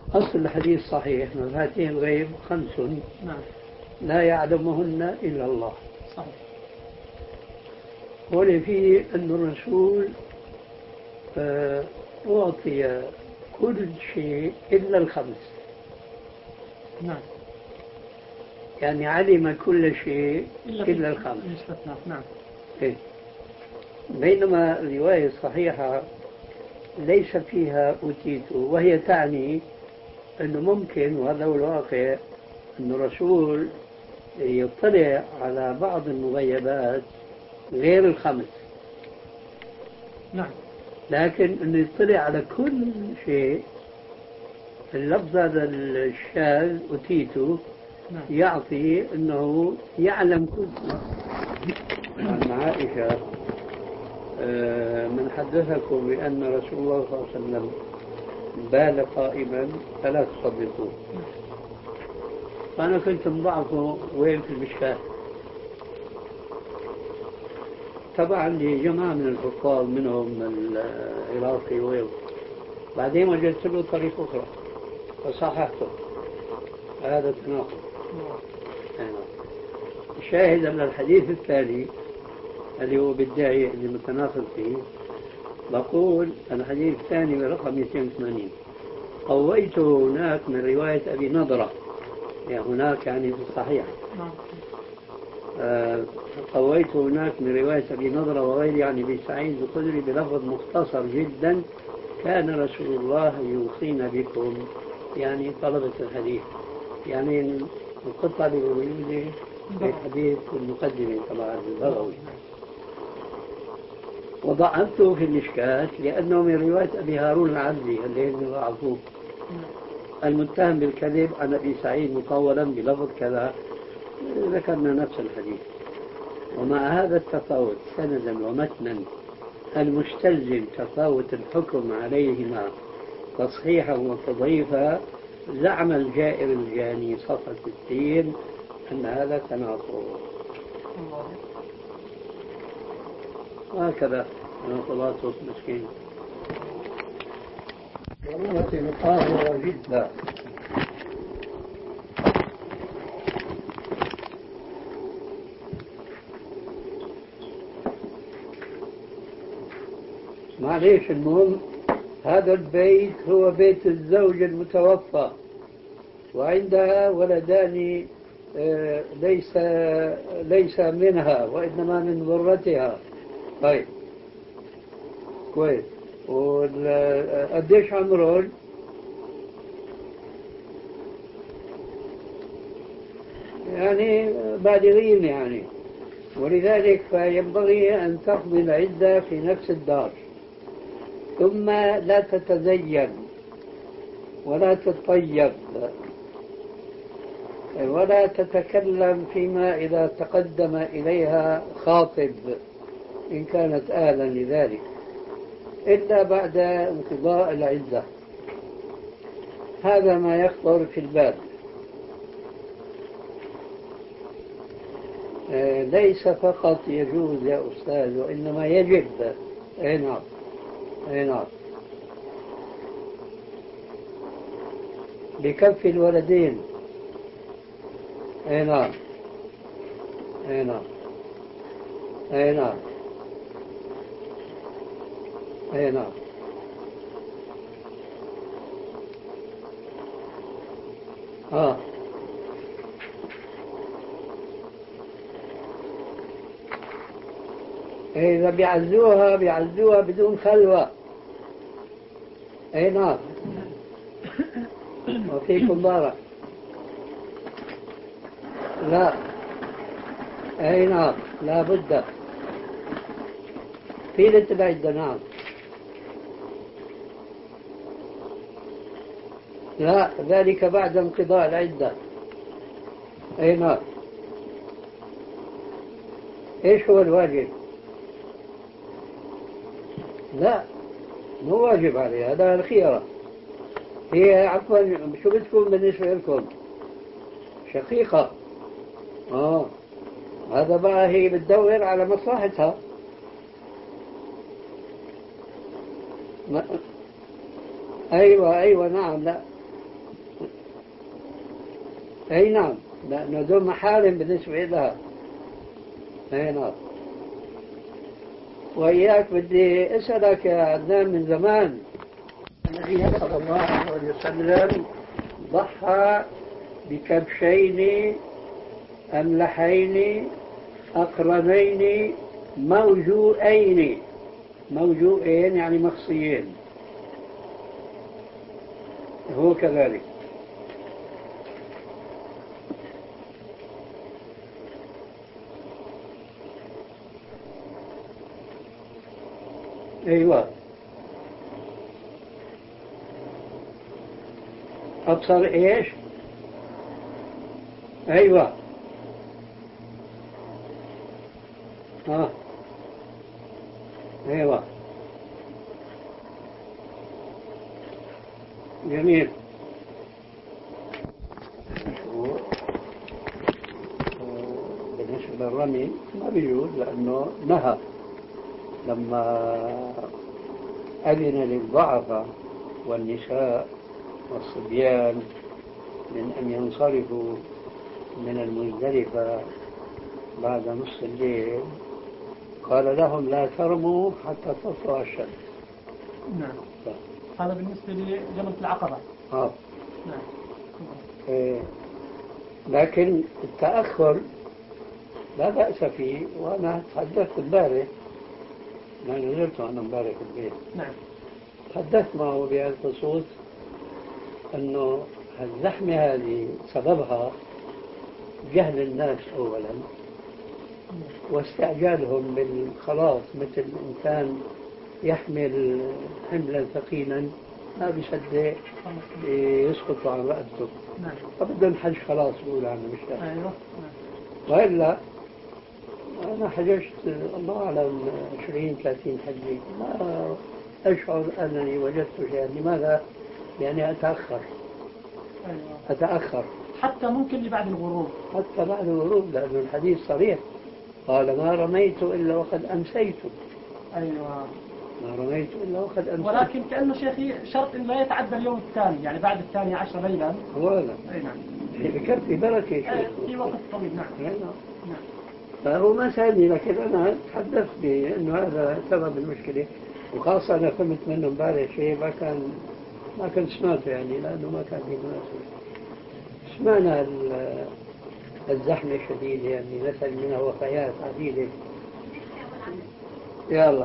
أصل الحديث صحيح: مفاتيح الغيب 5 نعم لا يعلمهن إلا الله. صحيح. هنا فيه أن الرسول أعطي كل شيء إلا ال5. نعم يعني علم كل شيء إلا ال5. نعم. إيه؟ بينما الرواية الصحيحة ليس فيها أوتيت، وهي تعني أنه ممكن، وهذا هو الواقع، أن الرسول يطلع على بعض المغيبات غير ال5. نعم. لكن أنه يطلع على كل شيء. اللفظ هذا الشاذ أوتيته يعطي أنه يعلم كل شيء. عن عائشة: من حدثكم بأن رسول الله صلى الله عليه وسلم بال قائما فلا تصدقوه. فأنا كنت مضعفه وين في المشكاة. طبعا لجماعة من الحفاظ منهم العراقي وين، بعدين وجدت له طريق أخرى فصححته. هذا التناقض. الشاهد أن الحديث الثاني اللي هو بالداعي اللي متناقض فيه، بقول الحديث الثاني برقم 280: قويته هناك من رواية أبي نضرة، يعني هناك يعني في الصحيح. قويته هناك من رواية أبي نضرة وغيره يعني أبي سعيد الخدري بلفظ مختصر جدا: كان رسول الله يوصينا بكم، يعني طلبة الحديث. يعني القطعة اللي موجودة في الحديث المقدمة طبعا البغوي. وضعفته في المشكاة لأنه من رواية أبي هارون العبدي اللي ضعفوه، المتهم بالكذب عن أبي سعيد مطولا بلفظ كذا. ذكرنا نفس الحديث. ومع هذا التفاوت سندا ومتنا المستلزم تفاوت الحكم عليهما تصحيحا وتضعيفا، زعم الجائر الجاني صفة الدين أن هذا تناقض. هكذا تناقضات مسكين. ضرورة مقاهرة جدا. معليش، المهم هذا البيت هو بيت الزوج المتوفى وعندها ولدان ليس منها وإنما من ذرتها. طيب كويس. قديش عمرهم؟ يعني بالغين يعني. ولذلك فينبغي أن تقضي العدة في نفس الدار، ثم لا تتزين ولا تطيب ولا تتكلم فيما إذا تقدم إليها خاطب إن كانت أهلا لذلك، إلا بعد انقضاء العدة. هذا ما يخطر في البال. ليس فقط يجوز يا أستاذ، وإنما يجب. أي نعم، أي نعم، بكف الولدين. أي نعم، أي نعم، أي نعم، أي نعم. إذا بيعزوها بدون خلوة. أي نعم. وفيكم بارك. لا. أي نعم، لا بد طيلة العدة. نعم. لا، ذلك بعد انقضاء العدة. أي نعم. إيش هو الواجب؟ لا، مو واجب عليه، هذا الخيرة. هي عفوا شو بتكون بالنسبة لكم؟ شقيقة. هذا بقى هي بتدور على مصلحتها. أيوة نعم. لا أي نعم، لأنه دول محارم بالنسبة لها. أي نعم. وإياك بدي أسألك يا عدنان من زمان، النبي صلى الله عليه وسلم ضحى بكبشين أملحين أقرنين موجوئين. موجوئين يعني مخصيين، هو كذلك. أيوة، أبصر إيش؟ أيوة. أيوة، جميل. بالنسبة للرمي ما بيجوز، لأنه نهى لما أذن للضعفاء والنساء والصبيان من أن ينصرفوا من المزدلفة بعد نصف الليل، قال لهم لا ترموا حتى تطلع الشمس. نعم. هذا بالنسبة لجمرة العقبة. نعم. لكن التأخر لا بأس فيه، وأنا تحدثت امبارح، ما نزلت أنا امبارح في البيت. نعم. تحدثت معه بهذا الخصوص، أنه الزحمة هذه سببها جهل الناس أولا، واستعجالهم بالخلاص، مثل إنسان يحمل حملا ثقيلا ما بيصدق يسقط عن رأسه. نعم. فبدهم حج خلاص بيقول عنه مش لاحق. أيوة. وإلا أنا حججت الله أعلم 20-30 حجة، ما أشعر أنني وجدت شيئا. لماذا؟ يعني أتأخر. أيوة. أتأخر حتى ممكن لبعد الغروب. حتى بعد الغروب، لأن الحديث صريح، قال ما رميت إلا وقد أمسيت. أيوة. ما رميت إلا وقد أمسيت. ولكن كأنه شيخي شرط إن لا يتعدى اليوم الثاني، يعني بعد 12 ليلا. ولا. أي نعم. بكفي بركة في وقت طويل. نعم. نعم. فهو ما سألني، لكن أنا تحدثت بأنه هذا سبب المشكلة، وخاصة أنا فهمت منه امبارح شيء ما كنت سمعته، يعني لأنه ما كان في مناسبة. سمعنا الزحمة الشديدة، يعني نسأل منها وفيات عديدة. يلا.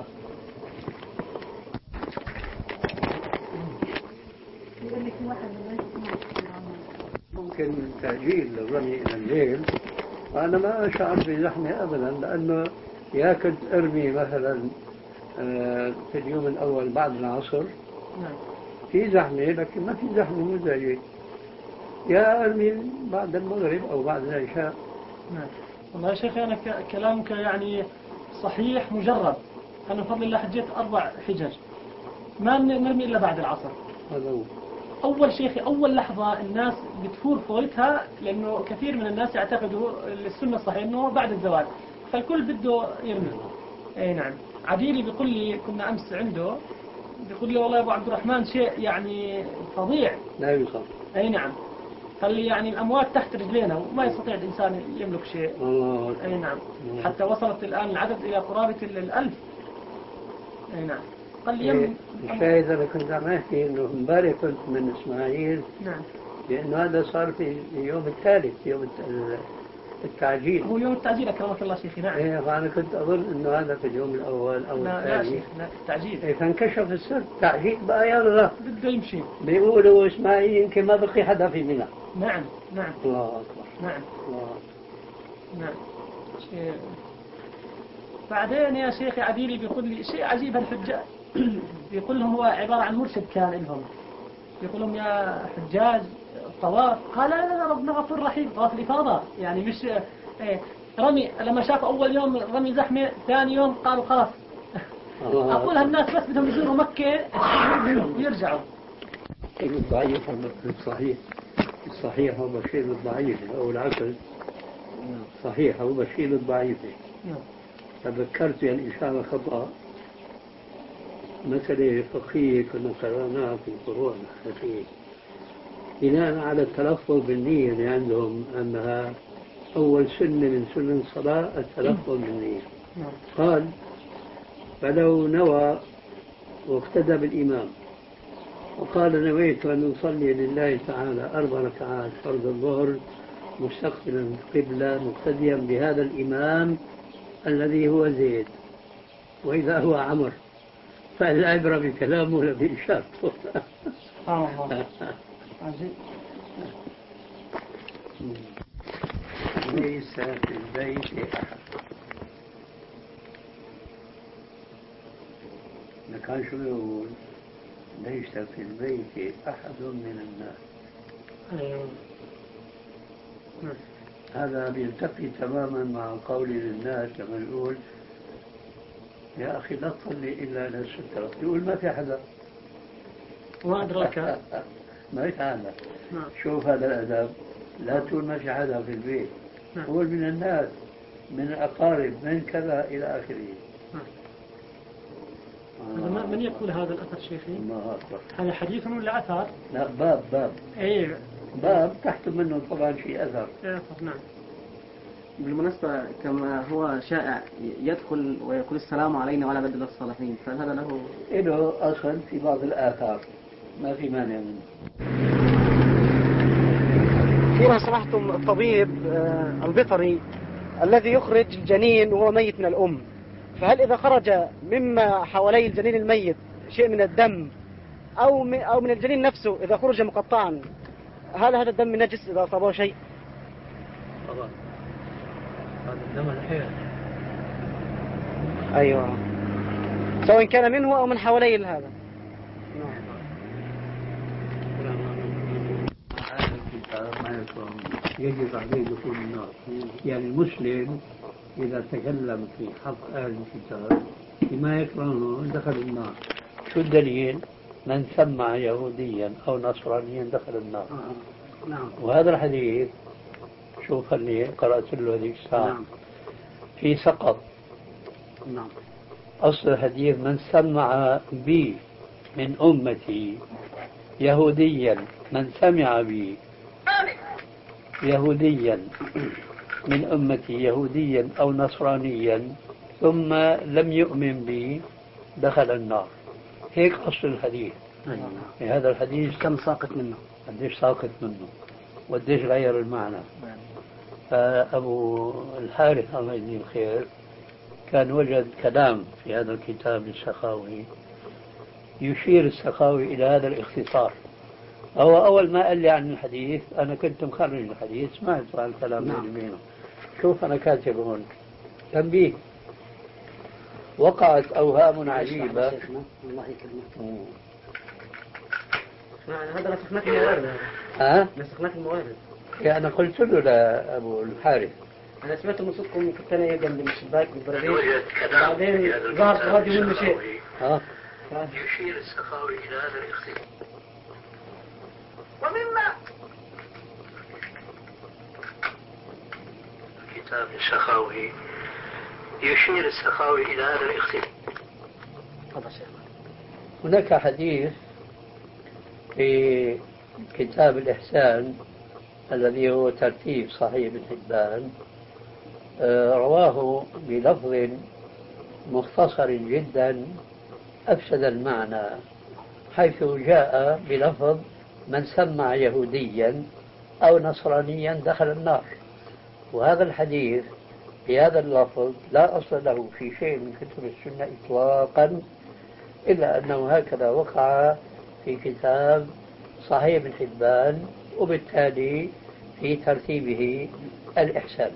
ممكن تأجيل الرمي إلى الليل، وأنا ما أشعر بزحمة أبدا، لأنه يا كنت أرمي مثلا في اليوم الأول بعد العصر في زحمة، لكن ما في زحمة مزعجة، يا أرمي بعد المغرب أو بعد العشاء. نعم. والله يا شيخي أنا كلامك يعني صحيح مجرد. أنا بفضل الله حجيت 4 حجج، ما نرمي إلا بعد العصر. هذا هو. أول شيخي أول لحظة الناس بتفور فوتها، لأنه كثير من الناس يعتقدوا السنة الصحيح إنه بعد الزواج، فالكل بده يرمي. أي نعم. عديلي بيقول لي، كنا أمس عنده، بيقول لي والله يا أبو عبد الرحمن شيء يعني فظيع. لا يوصف. أي نعم. قال لي يعني الأموات تحت رجلينا وما يستطيع الإنسان يملك شيء. أي نعم. حتى وصلت الآن العدد إلى قرابة 1000. أي نعم. قال لي الشاهد أنا كنت عم أحكي إنه امبارح كنت من إسماعيل. نعم. لأنه هذا صار في اليوم الثالث، يوم التعجيل. هو يوم التعجيل أكرمك الله شيخي. نعم. إيه، فأنا كنت أظن إنه هذا في اليوم الأول أو الثاني. لا شيخ، لا التعجيل. إيه، فانكشف السر، تعجيل بقى يلا بده يمشي. بيقولوا إسماعيل يمكن ما بقي حدا في منى. نعم. نعم. الله أكبر. نعم. الله. نعم. بعدين يا شيخي عديلي بيقول لي شيء عجيب الحجاج. بيقول لهم هو عبارة عن مرشد كان لهم، يقول لهم يا حجاج طواف، قال لا ربنا غفور رحيم، طواف الإفاضة يعني مش رمي. لما شافوا أول يوم رمي زحمة، ثاني يوم قالوا خلاص. أقول هالناس بس بدهم يزوروا مكة ويرجعوا. الضعيف الصحيح، الصحيح هو بشير الضعيف أو العكس. صحيح هو بشير الضعيف. تذكرت يعني إن شاء الله خطأ مسألة فقهية كنا قرأناها في الفروع الحنفية، بناء على التلفظ بالنية اللي عندهم أنها أول سنة من سنن الصلاة التلفظ بالنية. قال فلو نوى واقتدى بالإمام وقال نويت أن أصلي لله تعالى 4 ركعات فرض الظهر مستقبلا القبلة مقتديا بهذا الإمام الذي هو زيد وإذا هو عمر فالعبرة بكلامه ولا بإشارته. ليس في البيت أحد. كان شو يقول؟ ليس في البيت أحد من الناس. هذا بيلتقي تماما مع قول للناس لما يقول يا أخي لا تصلي إلا إلى السترة، يقول ما في حدا ما أدرك. ما يتعامل. شوف هذا الأدب، لا تقول ما في حدا في البيت، قول من الناس من الأقارب من كذا إلى آخره. من يقول هذا الأثر شيخي؟ الله أكبر. هذا حديث ولا أثر؟ لا باب. أي باب تحت منه طبعا شيء أثر. نعم. بالمناسبة كما هو شائع يدخل ويقول السلام علينا وعلى عباد الله الصالحين، فهذا له أصل في بعض الآثار ما في مانع منه. فيما سمحتم الطبيب البيطري الذي يخرج الجنين وهو ميت من الأم، فهل إذا خرج مما حوالي الجنين الميت شيء من الدم أو من الجنين نفسه إذا خرج مقطعا، هل هذا الدم نجس إذا أصابه شيء؟ طبعا هذا الدم الحياة. أيوة، سواء كان منه أو من حوالي هذا. يجب عليه دخول النار. يعني المسلم إذا تكلم في حق أهل الكتاب بما يكرهه دخل النار. شو الدليل؟ من سمع يهوديا أو نصرانيا دخل النار. نعم. وهذا الحديث شوف اللي قرأت له هذيك الساعة. نعم. في سقط. نعم. أصل الحديث من سمع بي من أمتي يهوديا، من سمع بي يهوديا من أمتي يهوديا أو نصرانيا ثم لم يؤمن بي دخل النار. هيك أصل الحديث. هذا الحديث كم ساقط منه؟ قديش ساقط منه وقديش غير المعنى. فأبو الحارث الله يجزيه الخير كان وجد كلام في هذا الكتاب للسخاوي يشير السخاوي إلى هذا الاختصار. هو أول ما قال لي عن الحديث أنا كنت مخرج الحديث سمعت عن الكلام منه. شوف أنا كاتب هون تنبيه. وقعت أوهام عجيبة. الله يكرمك. هذا نسخناك الموارد. نسخناك الموارد. يعني أنا قلت له لأبو الحارث أنا سمعت من صوتكم كنت أنا جنب الشباك بالبراديس بعدين ظهر في الراديو منه شيء. يشير السخاوي إلى هذا الاختلاف. ومما كتاب السخاوي يشير السخاوي إلى هذا الاختلاف. هناك حديث في كتاب الإحسان الذي هو ترتيب صحيح ابن حبان، رواه بلفظ مختصر جدا أفسد المعنى، حيث جاء بلفظ من سمع يهوديا أو نصرانيا دخل النار. وهذا الحديث بهذا اللفظ لا أصل له في شيء من كتب السنة إطلاقا، إلا أنه هكذا وقع في كتاب صحيح ابن حبان وبالتالي في ترتيبه الإحسان.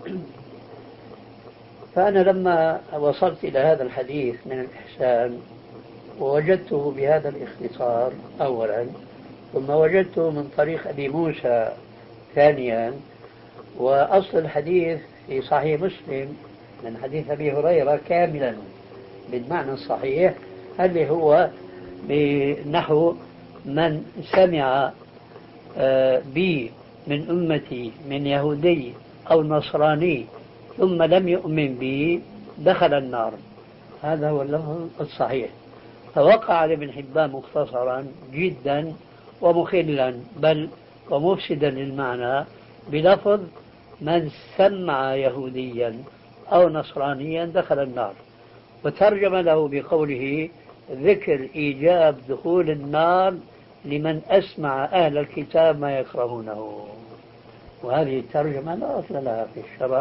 فأنا لما وصلت إلى هذا الحديث من الإحسان ووجدته بهذا الاختصار أولا، ثم وجدته من طريق أبي موسى ثانيا، وأصل الحديث في صحيح مسلم من حديث أبي هريرة كاملا بالمعنى الصحيح اللي هو بنحو من سمع بي من أمتي من يهودي أو نصراني ثم لم يؤمن بي دخل النار. هذا هو اللفظ الصحيح. فوقع لابن حبان مختصرا جدا ومخلا، بل ومفسدا للمعنى بلفظ من سمع يهوديا أو نصرانيا دخل النار، وترجم له بقوله ذكر إيجاب دخول النار لمن أسمع أهل الكتاب ما يكرهونه. وهذه الترجمة لا أصل لها في الشرع،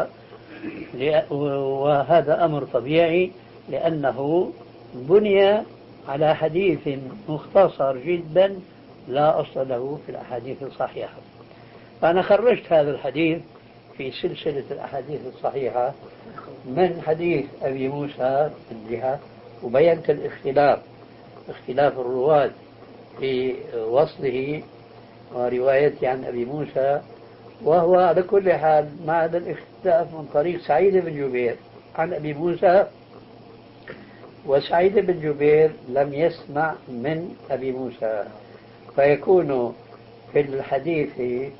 وهذا أمر طبيعي لأنه بني على حديث مختصر جدا لا أصل له في الأحاديث الصحيحة. فأنا خرجت هذا الحديث في سلسلة الأحاديث الصحيحة من حديث أبي موسى من جهة، وبينت اختلاف الرواة في وصله وروايته عن أبي موسى، وهو على كل حال مع هذا الاختلاف من طريق سعيد بن جبير عن أبي موسى، وسعيد بن جبير لم يسمع من أبي موسى، فيكون في الحديث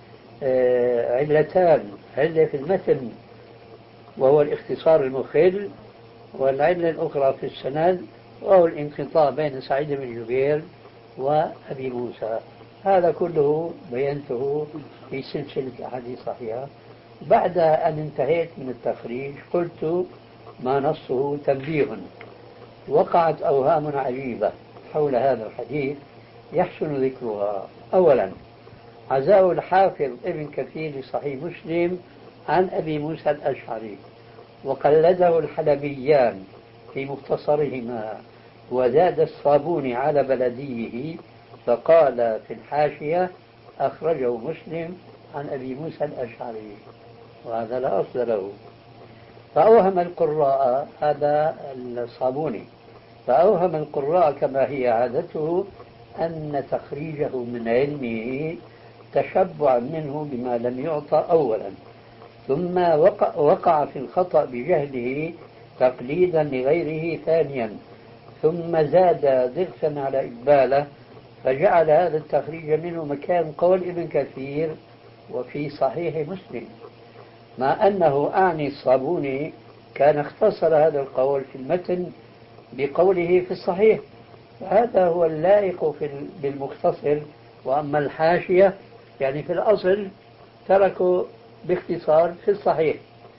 علتان: علة في المتن وهو الاختصار المخل، والعلة الأخرى في السند وهو الانقطاع بين سعيد بن جبير وأبي موسى. هذا كله بينته في سلسلة أحاديث صحيحة. بعد أن انتهيت من التخريج قلت ما نصه تنبيه: وقعت أوهام عجيبة حول هذا الحديث يحسن ذكرها. أولا، عزاه الحافظ ابن كثير لصحيح مسلم عن أبي موسى الأشعري، وقلده الحلبيان في مختصرهما، وزاد الصابوني على بلديه فقال في الحاشية أخرجه مسلم عن أبي موسى الأشعري، وهذا لا أصل له. فأوهم القراء، هذا الصابوني، فأوهم القراء كما هي عادته أن تخريجه من علمه تشبعا منه بما لم يعطى أولا، ثم وقع في الخطأ بجهله تقليدا لغيره ثانيا، ثم زاد ضغطا على إقباله فجعل هذا التخريج منه مكان قول ابن كثير وفي صحيح مسلم، مع أنه أعني الصابوني كان اختصر هذا القول في المتن بقوله في الصحيح، هذا هو اللائق بالمختصر. وأما الحاشية يعني في الأصل تركوا باختصار في الصحيح،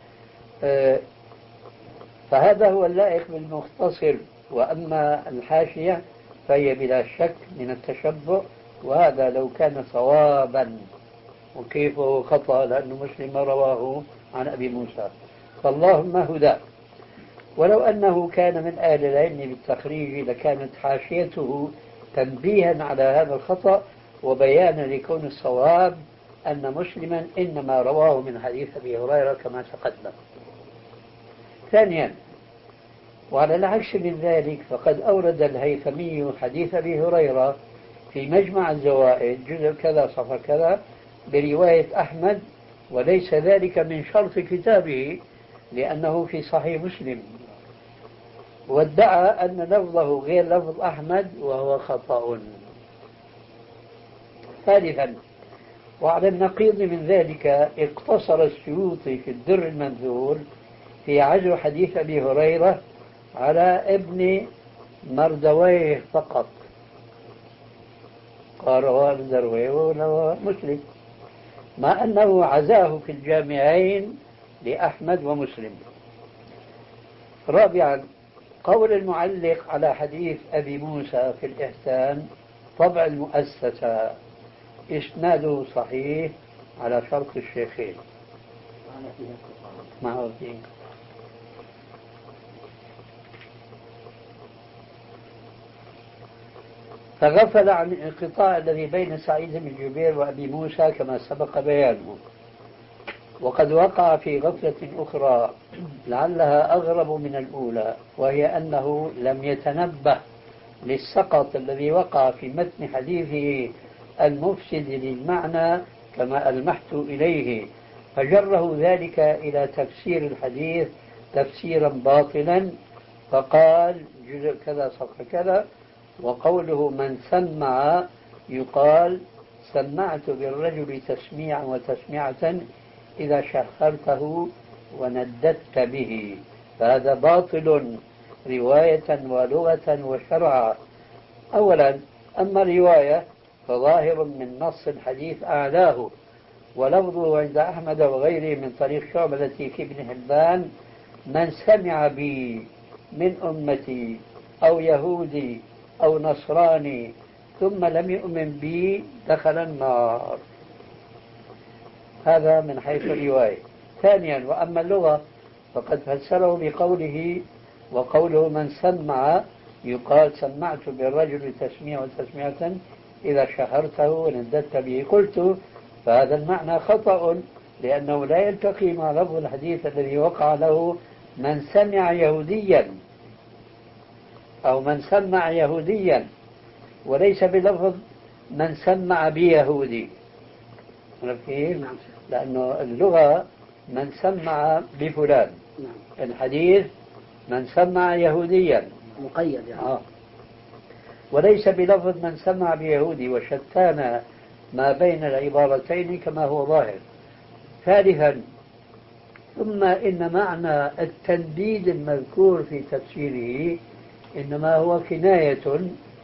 فهذا هو اللائق بالمختصر. وأما الحاشية فهي بلا شك من التشبع، وهذا لو كان صوابا، وكيف هو خطأ لأن مسلم رواه عن أبي موسى، فاللهم هدى. ولو أنه كان من أهل العلم بالتخريج لكانت حاشيته تنبيها على هذا الخطأ وبيانا لكون الصواب أن مسلما إنما رواه من حديث أبي هريرة كما تقدم. ثانيا، وعلى العكس من ذلك فقد أورد الهيثمي حديث أبي هريرة في مجمع الزوائد جزء كذا صفحة كذا برواية أحمد، وليس ذلك من شرط كتابه لأنه في صحيح مسلم، وادعى أن لفظه غير لفظ أحمد وهو خطأ. ثالثا، وعلى النقيض من ذلك اقتصر السيوطي في الدر المنثور في عزو حديث أبي هريرة على ابن مردويه فقط، قال رواه ابن مردويه ورواه مسلم، مع أنه عزاه في الجامعين لأحمد ومسلم. رابعا، قول المعلق على حديث أبي موسى في الإحسان طبع المؤسسة إسناده صحيح على شرط الشيخين معه فيه. فغفل عن الانقطاع الذي بين سعيد بن جبير وأبي موسى كما سبق بيانه. وقد وقع في غفلة أخرى لعلها أغرب من الأولى، وهي أنه لم يتنبه للسقط الذي وقع في متن حديثه المفسد للمعنى كما ألمحت إليه، فجره ذلك إلى تفسير الحديث تفسيرا باطلا، فقال جزء كذا صفحة كذا: وقوله من سمع يقال سمعت بالرجل تسميعا وتسميعة إذا شهرته ونددت به، فهذا باطل رواية ولغة وشرعا. أولا، أما الرواية فظاهر من نص الحديث أعلاه، ولفظه عند أحمد وغيره من طريق شعبة التي في ابن حبان: من سمع بي من أمتي أو يهودي أو نصراني ثم لم يؤمن بي دخل النار. هذا من حيث الرواية. ثانيا، وأما اللغة فقد فسره بقوله: وقوله من سمع يقال سمعت بالرجل تسمية وتسمية إذا شهرته ونددت به. قلت فهذا المعنى خطأ، لأنه لا يلتقي مع لفظ الحديث الذي وقع له من سمع يهوديا أو من سمع يهوديا، وليس بلفظ من سمع بيهودي. لأنه اللغة من سمع بفلان، الحديث من سمع يهوديا مقيد يعني. وليس بلفظ من سمع بيهودي، وشتان ما بين العبارتين كما هو ظاهر. ثالثا، ثم إن معنى التنديد المذكور في تفسيره إنما هو كناية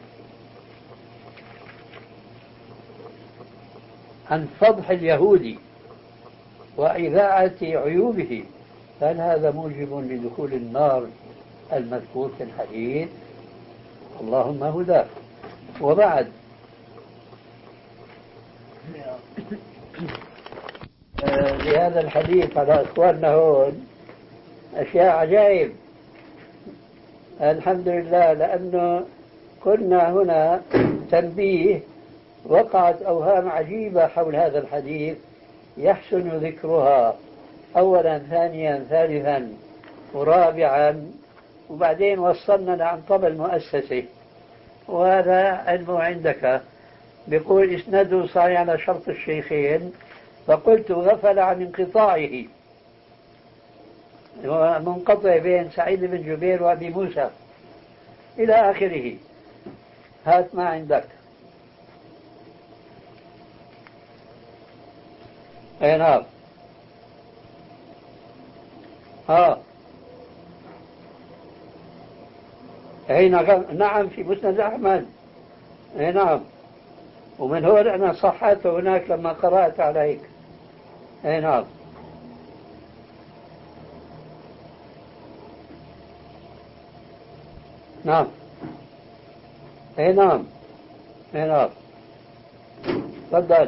عن فضح اليهودي وإذاعة عيوبه. هل هذا موجب لدخول النار المذكور في الحديث؟ اللهم هداه. وبعد، لهذا الحديث على إخواننا هون أشياء عجائب. الحمد لله، لأنه كنا هنا تنبيه، وقعت أوهام عجيبة حول هذا الحديث يحسن ذكرها، أولا ثانيا ثالثا ورابعا، وبعدين وصلنا لعنطب المؤسسة، وهذا علمه عندك. بيقول إسناده صحيح على شرط الشيخين، فقلت غفل عن انقطاعه، منقطع بين سعيد بن جبير وأبي موسى إلى آخره. هات ما عندك. أي نعم. أي نعم، في مسند أحمد. أي نعم. ومن هو أنا صحته هناك لما قرأت عليك. أي نعم. نعم. أي نعم. أي نعم. تفضل.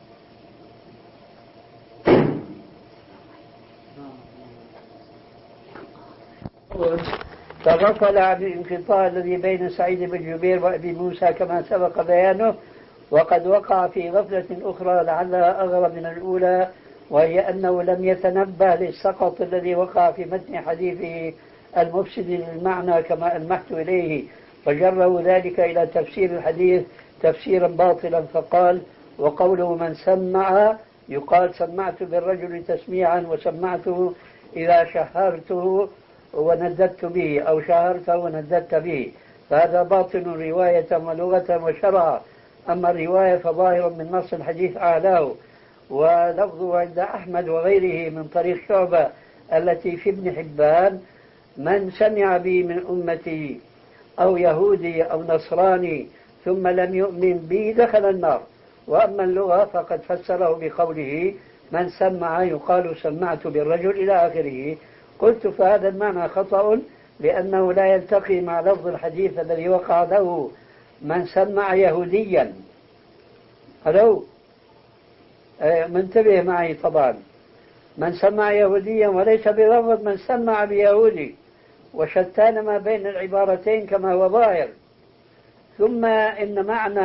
تغفل عن الانقطاع الذي بين سعيد بن جبير وأبي موسى كما سبق بيانه، وقد وقع في غفلة أخرى لعلها أغرب من الأولى، وهي أنه لم يتنبه للسقط الذي وقع في متن حديثه المفسد للمعنى كما ألمحت إليه، فجره ذلك إلى تفسير الحديث تفسيرا باطلا، فقال: وقوله من سمع يقال سمعت بالرجل تسميعا، وسمعته إذا شهرته ونددت به، أو شهرته ونددت به، فهذا باطل رواية ولغة وشرعا. أما الرواية فظاهر من نص الحديث أعلاه، ولفظه عند أحمد وغيره من طريق شعبة التي في ابن حبان: من سمع بي من أمتي أو يهودي أو نصراني ثم لم يؤمن بي دخل النار. وأما اللغة فقد فسره بقوله: من سمع يقال سمعت بالرجل إلى آخره. قلت فهذا المعنى خطأ، لأنه لا يلتقي مع لفظ الحديث الذي وقع له من سمع يهوديا. ألو منتبه معي طبعا، من سمع يهوديا وليس بلفظ من سمع بيهودي، وشتان ما بين العبارتين كما هو ظاهر. ثم إن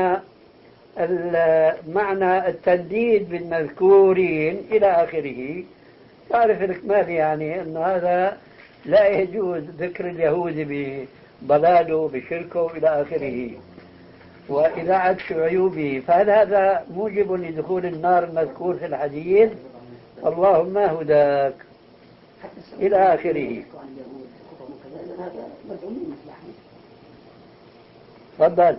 معنى التنديد بالمذكورين إلى آخره، تعرف الإكمال، يعني أن هذا لا يجوز ذكر اليهود بضلاله بشركه إلى آخره وإذاعة عيوبه، فهل هذا موجب لدخول النار المذكور في الحديث؟ اللهم هداك إلى آخره. تفضل.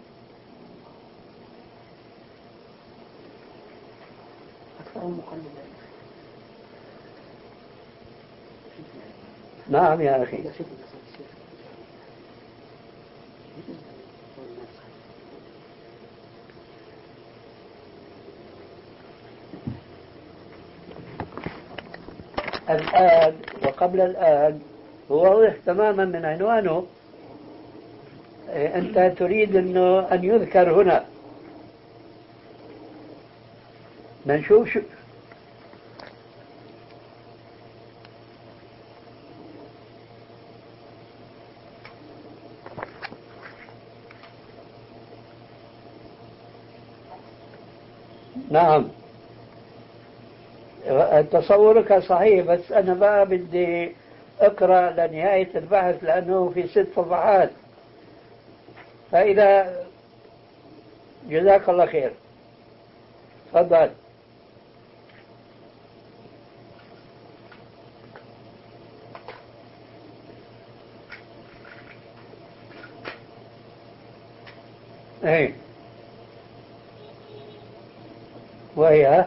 نعم يا أخي. الآن وقبل الآن هو واضح تماما من عنوانه. أنت تريد أن يذكر هنا. نشوف شو نعم، تصورك صحيح، بس أنا بقى بدي أقرأ لنهاية البحث لأنه في 6 صفحات. فإذا جزاك الله خير، تفضل. ايه وهي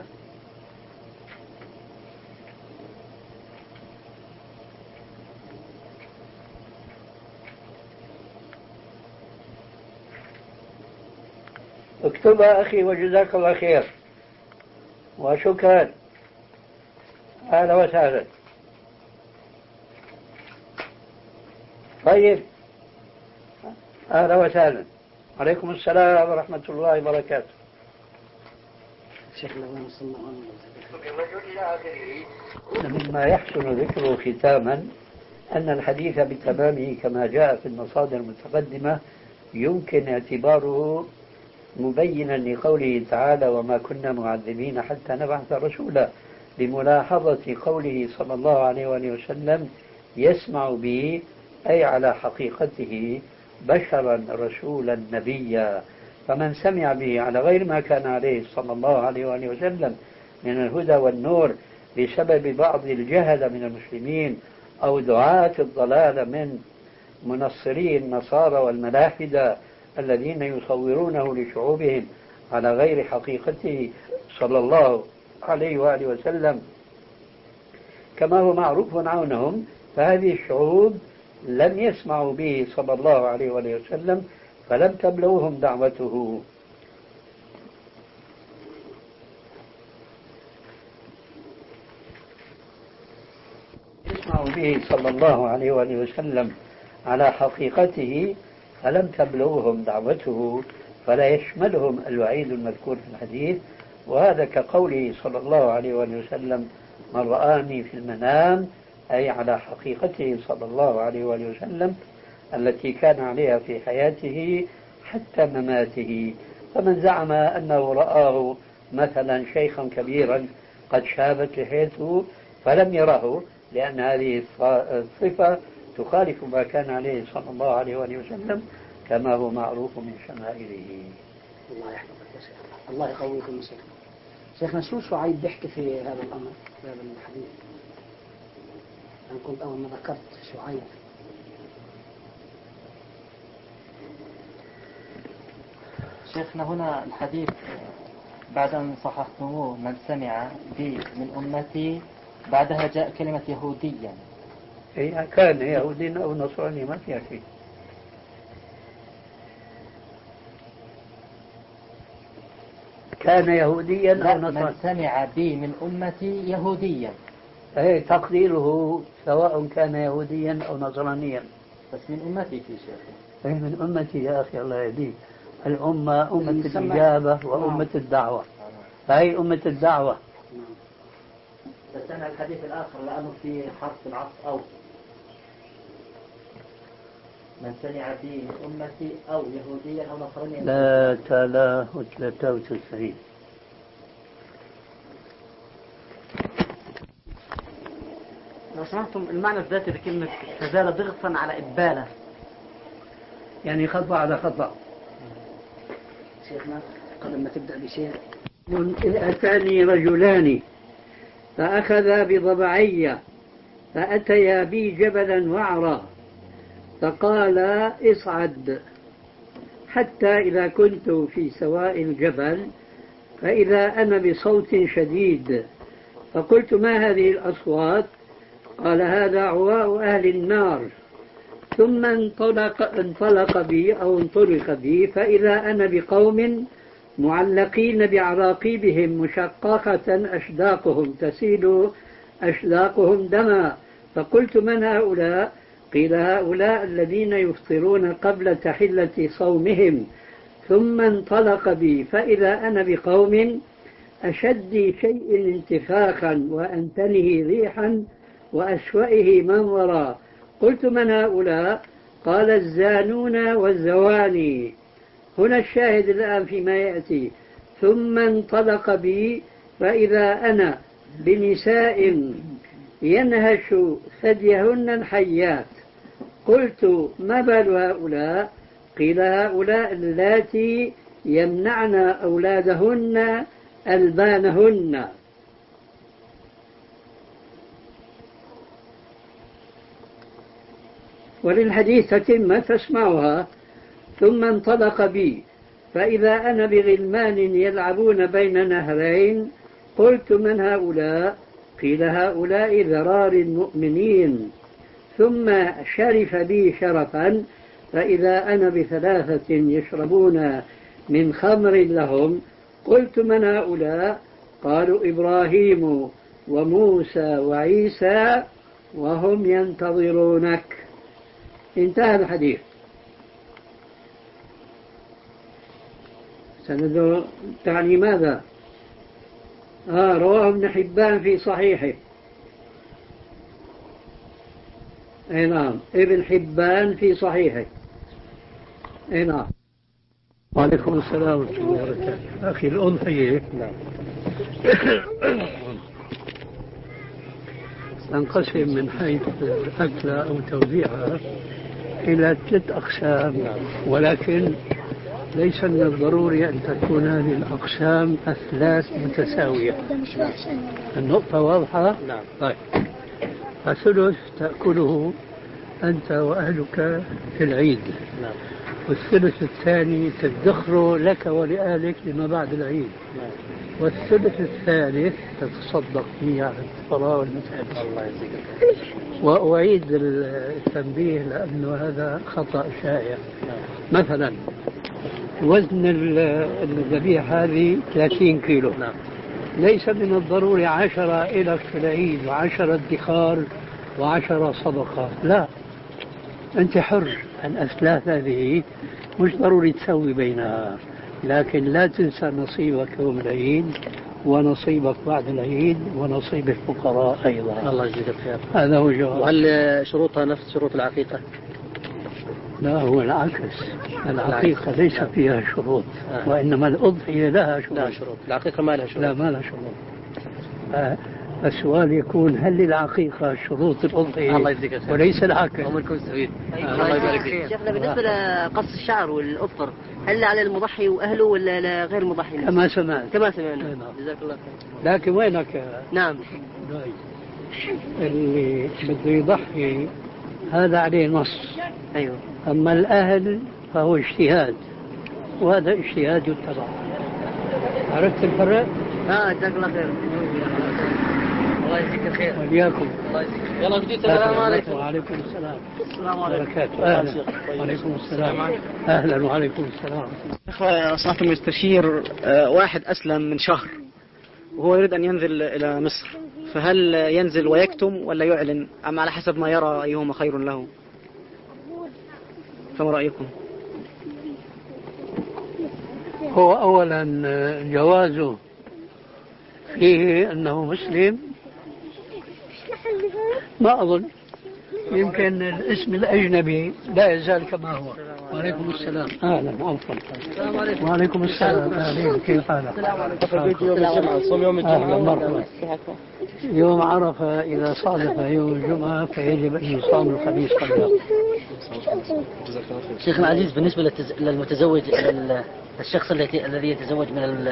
اكتبها أخي وجزاك الله خير وشكرا. أهلا وسهلا. طيب، أهلا وسهلا. عليكم السلام ورحمة الله وبركاته. شيخنا صلى الله عليه وسلم. مما يحسن ذكره ختاما أن الحديث بتمامه كما جاء في المصادر المتقدمة يمكن اعتباره مبينا لقوله تعالى: وما كنا معذبين حتى نبعث رسولا، لملاحظة قوله صلى الله عليه وآله وسلم: يسمع به، أي على حقيقته بشرا رسولا نبيا. فمن سمع به على غير ما كان عليه صلى الله عليه وآله وسلم من الهدى والنور بسبب بعض الجهل من المسلمين أو دعاة الضلال من منصري النصارى والملاحدة الذين يصورونه لشعوبهم على غير حقيقته صلى الله عليه وآله وسلم كما هو معروف عنهم، فهذه الشعوب لم يسمعوا به صلى الله عليه وآله وسلم فلم تبلغهم دعوته. يسمعوا به صلى الله عليه وآله وسلم على حقيقته فلم تبلغهم دعوته، فلا يشملهم الوعيد المذكور في الحديث. وهذا كقوله صلى الله عليه وآله وسلم: من رآني في المنام، أي على حقيقته صلى الله عليه وآله وسلم التي كان عليها في حياته حتى مماته. فمن زعم أنه رآه مثلا شيخا كبيرا قد شابت لحيته فلم يره، لأن هذه الصفة تخالف ما كان عليه صلى الله عليه وآله وسلم كما هو معروف من شمائله. الله يحفظك يا شيخ، الله يقويكم يا شيخ. شيخنا شو شعيب بيحكي في هذا الأمر، في هذا الحديث؟ أنا كنت أول ما ذكرت شعيب. شيخنا هنا الحديث بعد أن صححتموه: من سمع بي من أمتي، بعدها جاء كلمة يهوديا. هي كان يهودي أو نصراني ما فيها شيء. كان يهوديا أو نصرانيا. من سمع بي من أمتي يهوديا، أي تقديره سواء كان يهوديا أو نصرانيا. بس من أمتي في شيخ. أي من أمتي يا أخي، الله يهديك. الأمة أمة الإجابة وأمة الدعوة، فهي أمة الدعوة. بس أنا الحديث الآخر لأنه في حرف العطف أو من سمع بي من أمتي أو يهوديا أو نصرانيا. لا تلاه 93. لو سمحتم، المعنى الذاتي لكلمة فزال ضغطا على إبالة، يعني خطأ على خطأ. شيخنا قبل ما تبدأ بشيء: إذ أتاني رجلان فأخذا بضبعي فأتيا بي جبلا وعرا فقال: اصعد. حتى إذا كنت في سواء الجبل فإذا أنا بصوت شديد، فقلت: ما هذه الأصوات؟ قال: هذا عواء أهل النار. ثم انطلق بي فإذا أنا بقوم معلقين بعراقيبهم مشققة أشداقهم تسيل أشلاقهم دما. فقلت من هؤلاء؟ قيل هؤلاء الذين يفطرون قبل تحلة صومهم. ثم انطلق بي فإذا أنا بقوم أشد شيء انتفاخا وأنتنه ريحا وأسوأه منظرا. قلت من هؤلاء؟ قال الزانون والزواني. هنا الشاهد الآن فيما يأتي. ثم انطلق بي فإذا أنا بنساء ينهش ثديهن الحيات. قلت ما بال هؤلاء؟ قيل هؤلاء اللاتي يمنعن أولادهن ألبانهن. وللحديث تتمة تسمعها. ثم انطلق بي فإذا أنا بغلمان يلعبون بين نهرين. قلت من هؤلاء؟ قيل هؤلاء ذرار المؤمنين. ثم شرف بي شرفا فإذا أنا بثلاثة يشربون من خمر لهم. قلت من هؤلاء؟ قالوا إبراهيم وموسى وعيسى وهم ينتظرونك. انتهى الحديث. سنده تعني ماذا؟ رواه ابن حبان في صحيحه. اي نعم، ابن حبان في صحيحه. اي نعم. وعليكم السلام ورحمة الله وبركاته. أخي الأضحية تنقسم من حيث أكلها أو توزيعها إلى 3 أقسام، ولكن ليس من الضروري أن تكون هذه الأقسام الثلاث متساوية. النقطة واضحة؟ نعم. طيب. الثلث تأكله أنت وأهلك في العيد. نعم. والثلث الثاني تدخره لك ولأهلك لما بعد العيد. نعم. والثلث الثالث تتصدق به على الفقراء والمساكين. الله يجزيك. وأعيد التنبيه لأنه هذا خطأ شائع. نعم. مثلا وزن الذبيحة هذه 30 كيلو. نعم. ليس من الضروري 10 إلى في العيد و10 ادخار و10 صدقة، لا، أنت حر. الأثلاث هذه مش ضروري تسوي بينها، لكن لا تنسى نصيبك يوم العيد ونصيبك بعد العيد ونصيب الفقراء أيضا. الله يجزيك الخير. هذا هو جواب. وهل شروطها نفس شروط العقيقة؟ لا، هو العكس. العقيقة ليس فيها شروط، وإنما الأضحية لها شروط. لا شروط. العقيقة ما لها شروط. لا، ما لها شروط. السؤال يكون هل للعقيقة شروط الأضحية؟ الله يجزيك الخير. وليس العكس. عمركم سعيد. الله يبارك فيك. شيخنا بالنسبة لقص الشعر والأظفر، هل على المضحي وأهله ولا غير المضحي؟ كما سمعت. كما سمعنا. نعم. جزاك الله خير. لكن وينك؟ نعم. اللي بده يضحي هذا عليه نص. أيوه. أما الأهل فهو اجتهاد، وهذا اجتهاد يتبع. عرفت الفرق؟ جزاك الله خير. الله يجزيك الخير. وإياكم. الله يجزيك. يلا بديت. السلام عليكم. وعليكم السلام. السلام عليكم. وبركاته. أهلا. وعليكم السلام. أهلا وعليكم السلام. أخوة صلاة المستشير، واحد أسلم من شهر وهو يريد أن ينزل إلى مصر، فهل ينزل ويكتم ولا يعلن، أم على حسب ما يرى أيهما خير له؟ فما رأيكم؟ هو أولا جوازه فيه أنه مسلم ما أظن، يمكن الاسم الأجنبي لا يزال كما هو. وعليكم السلام. أهلا عفوا. السلام عليكم. وعليكم السلام. أهلا، كيف حالك؟ السلام عليكم. يوم الجمعة، صوم يوم أهلا الجمعة. مرحبا. يوم عرفة إذا صادف يوم الجمعة فيجب أن يصام الخميس قبله. شيخنا العزيز، بالنسبة للمتزوج، الشخص الذي يتزوج من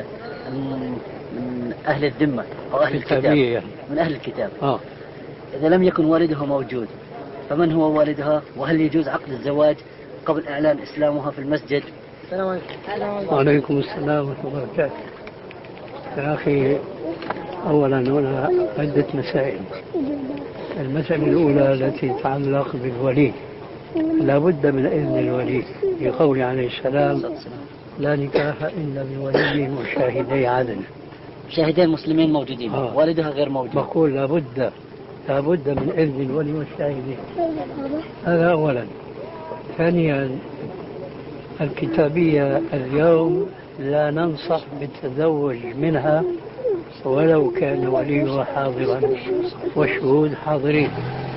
أهل الذمة أو أهل الكتاب، من أهل الكتاب، إذا لم يكن والدها موجود، فمن هو والدها؟ وهل يجوز عقد الزواج قبل إعلان إسلامها في المسجد؟ السلام عليكم. وعليكم السلام ورحمة الله وبركاته. يا أخي، أولا هنا عدة مسائل. المسألة الأولى التي تتعلق بالولي، لا بد من إذن الولي، لقول عليه السلام: لا نكاح إلا بولي وشاهدي عدل. شاهدين مسلمين موجودين والدها غير موجود. بقول لابد من إذن الولي والشاهدين. هذا أولا. ثانيا الكتابية اليوم لا ننصح بالتزوج منها ولو كان وليها حاضرا والشهود حاضرين.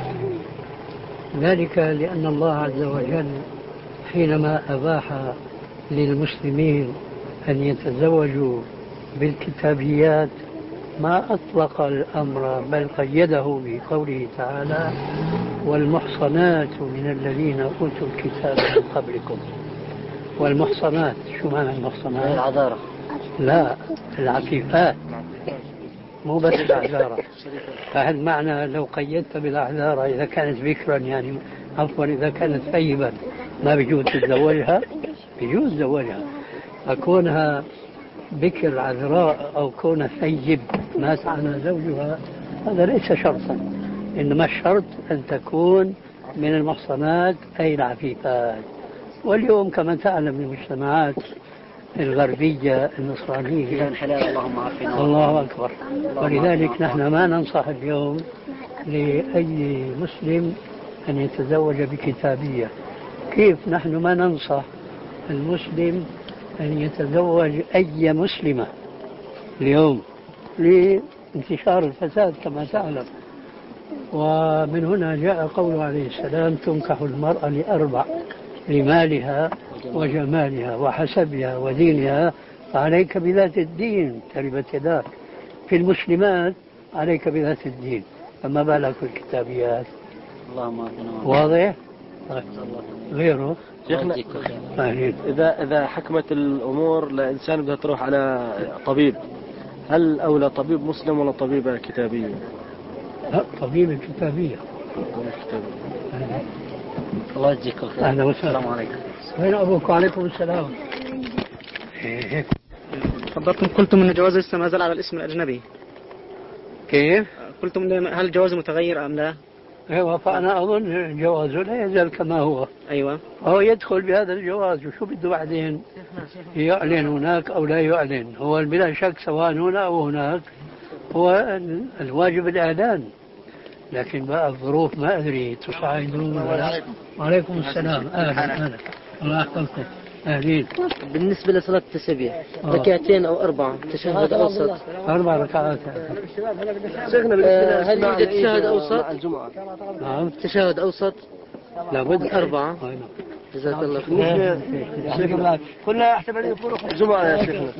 ذلك لأن الله عز وجل حينما أباح للمسلمين أن يتزوجوا بالكتابيات ما أطلق الأمر بل قيده بقوله تعالى والمحصنات من الذين أوتوا الكتاب من قبلكم. والمحصنات شو معنى المحصنات؟ العذارى. لا، العفيفات، مو بس الأعذارى. فهل معنى لو قيدت بالأعذارى إذا كانت بكرا يعني عفوا إذا كانت ثيبا ما بيجوز تتزوجها؟ بيجوز تزوجها. أكونها بكر عذراء أو كونها ثيب مات عنها زوجها هذا ليس شرطا، إنما الشرط أن تكون من المحصنات أي العفيفات. واليوم كما تعلم المجتمعات الغربية النصرانية اللهم عافنا الله أكبر. ولذلك نحن ما ننصح اليوم لأي مسلم أن يتزوج بكتابية. كيف نحن ما ننصح المسلم أن يتزوج أي مسلمة اليوم لانتشار الفساد كما تعلم. ومن هنا جاء قوله عليه السلام تنكح المرأة لأربع: لمالها وجمالها وحسبها ودينها، فعليك بذات الدين تربت يداك. في المسلمات عليك بذات الدين، فما بالك في الكتابيات؟ واضح؟ غيره شيخنا إذا حكمت الأمور لإنسان بدها تروح على طبيب، هل أولى طبيب مسلم ولا طبيب كتابية؟ لا، طبيب الكتابية. الله يجزيك الخير. أهلا وسهلا. السلام عليكم. وين أبوك؟ وعليكم السلام. تفضلتم قلتم أن الجواز لسه ما زال على الاسم الأجنبي. كيف؟ قلتم هل الجواز متغير أم لا؟ ايوه، فأنا أظن جوازه لا يزال كما هو. أيوة. هو يدخل بهذا الجواز وشو بده بعدين يعلن هناك أو لا يعلن. هو بلا شك سواء هنا أو هناك هو الواجب الإعلان، لكن بقى الظروف ما أدري تصعدون ولا. وعليكم السلام. أهلا. الله يحفظكم. أهلين. بالنسبة لصلاة التسبيح ركعتين أو 4 تشهد أوسط؟ 4 ركعات. هل يوجد تشهد أوسط؟ نعم. تشهد أوسط لابد 4. جزاك الله خير. كنا أحسب أن يكونوا الجمعة يا شيخنا.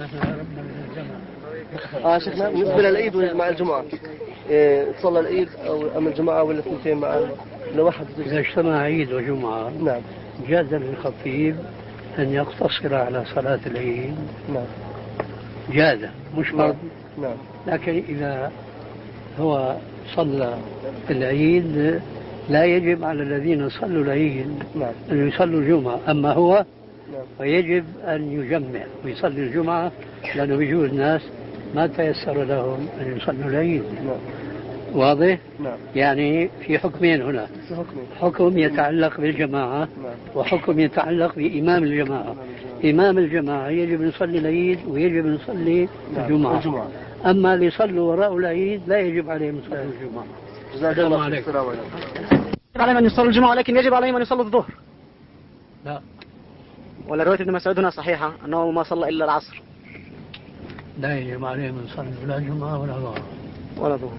شيخنا بالنسبة للعيد مع الجمعة تصلى العيد أو أم الجمعة ولا اثنتين مع لواحد؟ إذا اجتمع عيد وجمعة نعم جاز للخطيب أن يقتصر على صلاة العيد. نعم جاز مش فرض. نعم. لكن إذا هو صلى العيد لا يجب على الذين صلوا العيد نعم أن يصلوا الجمعة، أما هو نعم فيجب أن يجمع ويصلي الجمعة، لأنه بيجوز ناس ما تيسر لهم أن يصلوا العيد. نعم. واضح؟ نعم. يعني في حكمين هنا، حكم يتعلق بالجماعة نعم. وحكم يتعلق بإمام الجماعة. إمام الجماعة يجب أن يصلي العيد ويجب أن يصلي الجمعة. أما اللي يصلوا وراء العيد لا يجب عليهم صلاة الجمعة. جزاك الله خير. السلام عليكم. يجب عليهم أن يصلوا الجمعة ولكن يجب عليهم أن يصلوا الظهر. لا، ولا رواية ابن مسعود هنا صحيحة أنه ما صلى إلا العصر. لا يجب عليهم أن يصلوا لا جمعة ولا ظهر ولا ظهر.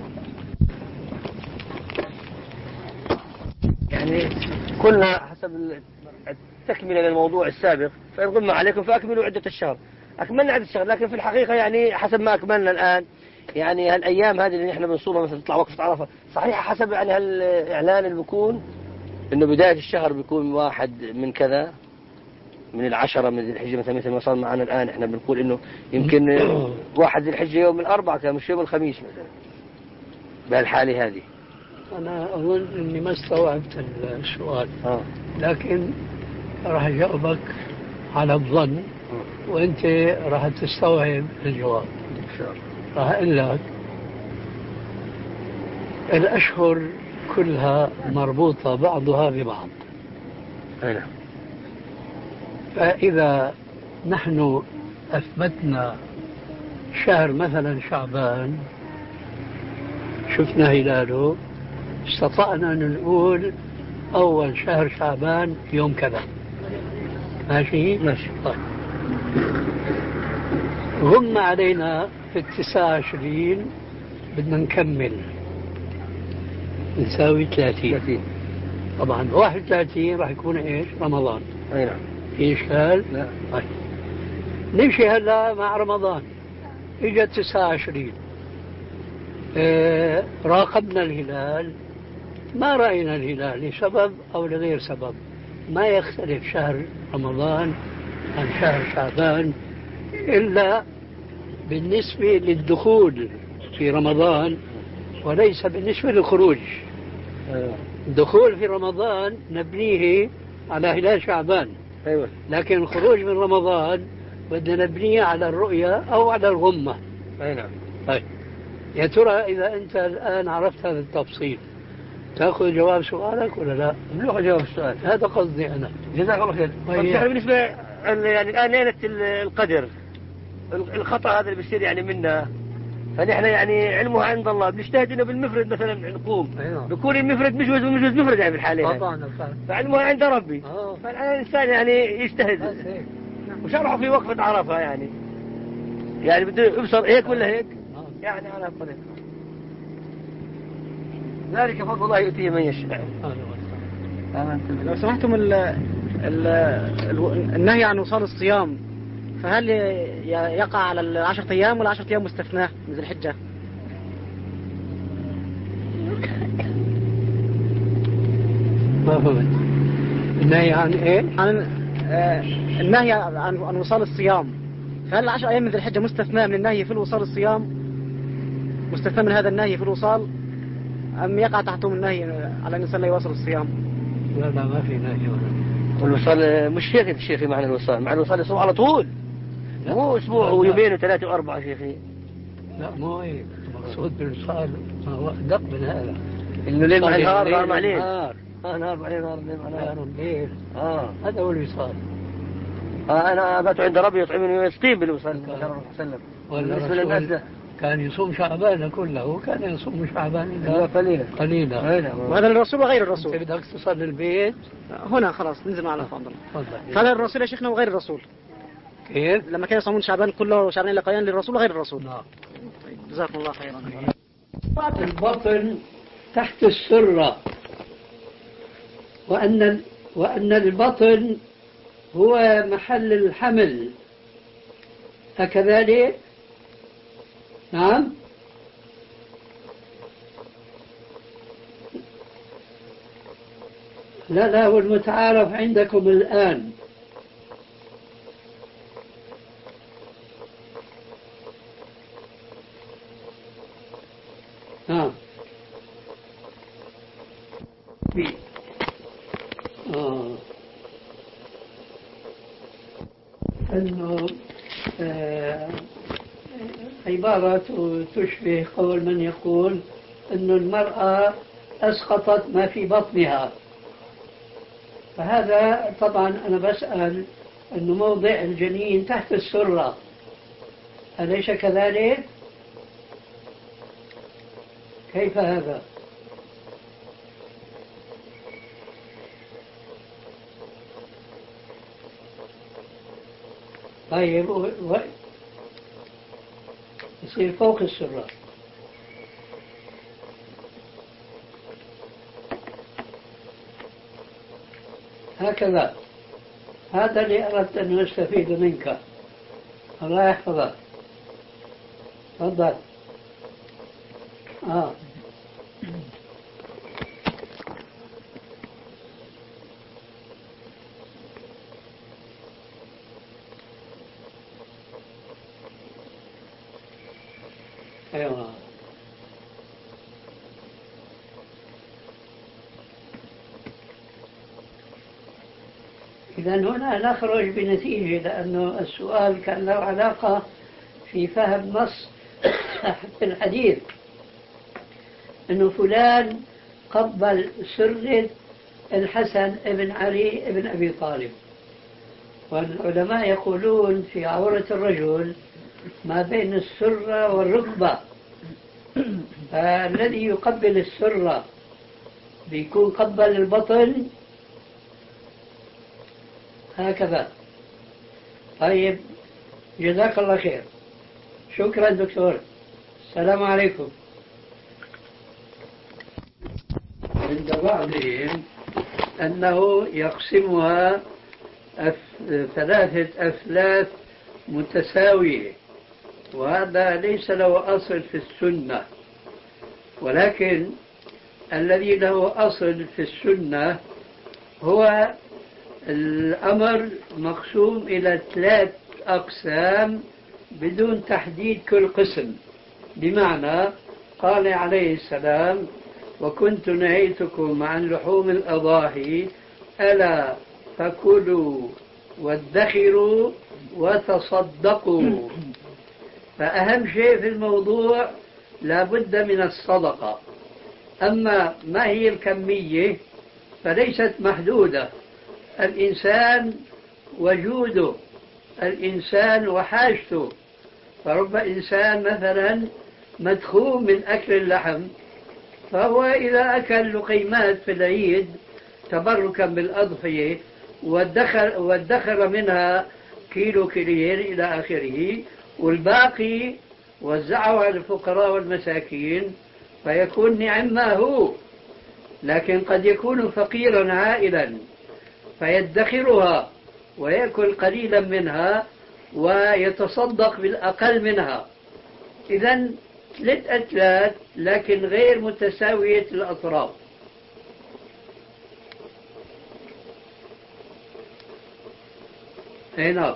يعني كنا حسب التكملة للموضوع السابق، فإن غم عليكم فأكملوا عدة الشهر. أكملنا عدة الشهر، لكن في الحقيقة يعني حسب ما أكملنا الآن يعني هالأيام هذه اللي نحن بنصومها مثلا تطلع وقفة عرفة صحيح حسب يعني هالإعلان اللي بيكون إنه بداية الشهر بيكون 1 من كذا من 10 من ذي الحجة مثل ما صار معنا الآن. إحنا بنقول إنه يمكن 1 ذي الحجة يوم 4 كان مش يوم الخميس مثلا بهالحالة هذه. أنا أظن أني ما استوعبت السؤال لكن راح أجاوبك على الظن وأنت راح تستوعب الجواب. راح أقول لك الأشهر كلها مربوطة بعضها ببعض. فإذا نحن أثبتنا شهر مثلا شعبان شفنا هلاله، استطعنا أن نقول أول شهر شعبان يوم كذا. ماشي؟ ماشي. طيب. غم علينا في 29 بدنا نكمل نساوي 30. طبعا 31 راح يكون ايش؟ رمضان. اي نعم. في اشكال؟ لا. طيب. نمشي هلا مع رمضان، اجى 29 راقبنا الهلال، ما رأينا الهلال لسبب أو لغير سبب. ما يختلف شهر رمضان عن شهر شعبان إلا بالنسبة للدخول في رمضان وليس بالنسبة للخروج. الدخول في رمضان نبنيه على هلال شعبان، لكن الخروج من رمضان بدنا نبنيه على الرؤية أو على الغمة. نعم. طيب، يا ترى إذا أنت الآن عرفت هذا التفصيل تأخذ جواب سؤالك ولا لا؟ نأخذ جواب السؤال. هذا قصدي أنا. جزاك الله خير. طيب بالنسبة يعني الآن ليلة القدر، الخطأ هذا اللي بيصير يعني منا، فنحن يعني علمها عند الله، بنجتهد انه بالمفرد مثلا نقوم. بيكون المفرد مجوز ومجوز مفرد يعني في الحالة. طبعا. فعلمها عند ربي. فالإنسان يعني يجتهد. وشرحوا في وقفة عرفة يعني بده يبصر هيك ولا هيك. يعني على الطريق ذلك فضل الله يؤتيه من يشاء. لو سمحتم النهي عن وصال الصيام، فهل يقع على 10 أيام ولا 10 أيام مستثناه من ذي الحجة؟ ما فهمت. النهي عن ايه؟ عن النهي عن وصال الصيام، فهل 10 أيام من ذي الحجة مستثنى من النهي في الوصال الصيام؟ مستثنى من هذا النهي في الوصال، أم يقع تحتهم النهي على أن الإنسان لا يواصل الصيام؟ لا ما في نهي. والوصال مش هيك شيخي. معنى الوصال يصوم على طول، مو أسبوع ويومين وثلاثة وأربعة شيخي. لا مو هيك. المقصود بالوصال ما هو أدق من هذا، إنه ليل مع نهار، نهار مع ليل. نهار مع ليل، نهار مع ليل. هذا هو الوصال. أنا بات عند ربي يطعمني ويسقين بالوصال. بالنسبة للناس كان يصوم شعبان كله، كان يصوم شعبان قليلا. وهذا للرسول وغير الرسول. انت بدك تصل للبيت هنا خلاص ننزل على فضل. هذا الرسول يا شيخنا وغير الرسول. كيف؟ لما كانوا يصومون شعبان كله وشعبان إلى قيام للرسول وغير الرسول. نعم. جزاكم الله خيرا. البطن تحت السرة، وأن البطن هو محل الحمل، هكذلك؟ نعم. لا هو المتعارف عندكم الآن. أنه عبارة تشبه قول من يقول أن المرأة أسقطت ما في بطنها. فهذا طبعا أنا بسأل أنه موضع الجنين تحت السرة، أليس كذلك؟ كيف هذا؟ طيب يصير فوق السرة. هكذا. هذا اللي أردت أن أستفيد منك. الله يحفظك. تفضل. أيوة. إذا هنا نخرج بنتيجة، لأنه السؤال كان له علاقة في فهم نص في الحديث، أنه فلان قبل سرة الحسن ابن علي ابن أبي طالب، والعلماء يقولون في عورة الرجل ما بين السرة والركبة. الذي يقبل السرة بيكون قبل البطن هكذا. طيب جزاك الله خير. شكرا دكتور. السلام عليكم. عند بعضهم أنه يقسمها ثلاثة أثلاث متساوية، وهذا ليس له أصل في السنة، ولكن الذي له أصل في السنة هو الأمر مقسوم إلى 3 أقسام بدون تحديد كل قسم. بمعنى قال عليه السلام: وكنت نهيتكم عن لحوم الأضاحي ألا فكلوا وادخروا وتصدقوا. فأهم شيء في الموضوع لا بد من الصدقة. أما ما هي الكمية فليست محدودة. الإنسان وجوده، الإنسان وحاجته. فرب إنسان مثلا مدخوم من أكل اللحم، فهو إذا أكل لقيمات في العيد تبركا بالأضحية وادخر منها كيلو كيلين إلى آخره، والباقي وزعه على الفقراء والمساكين، فيكون نعم ما هو. لكن قد يكون فقيرا عائلا فيدخرها ويأكل قليلا منها ويتصدق بالأقل منها. إذن 3 أثلاث لكن غير متساوية الأطراف. هنا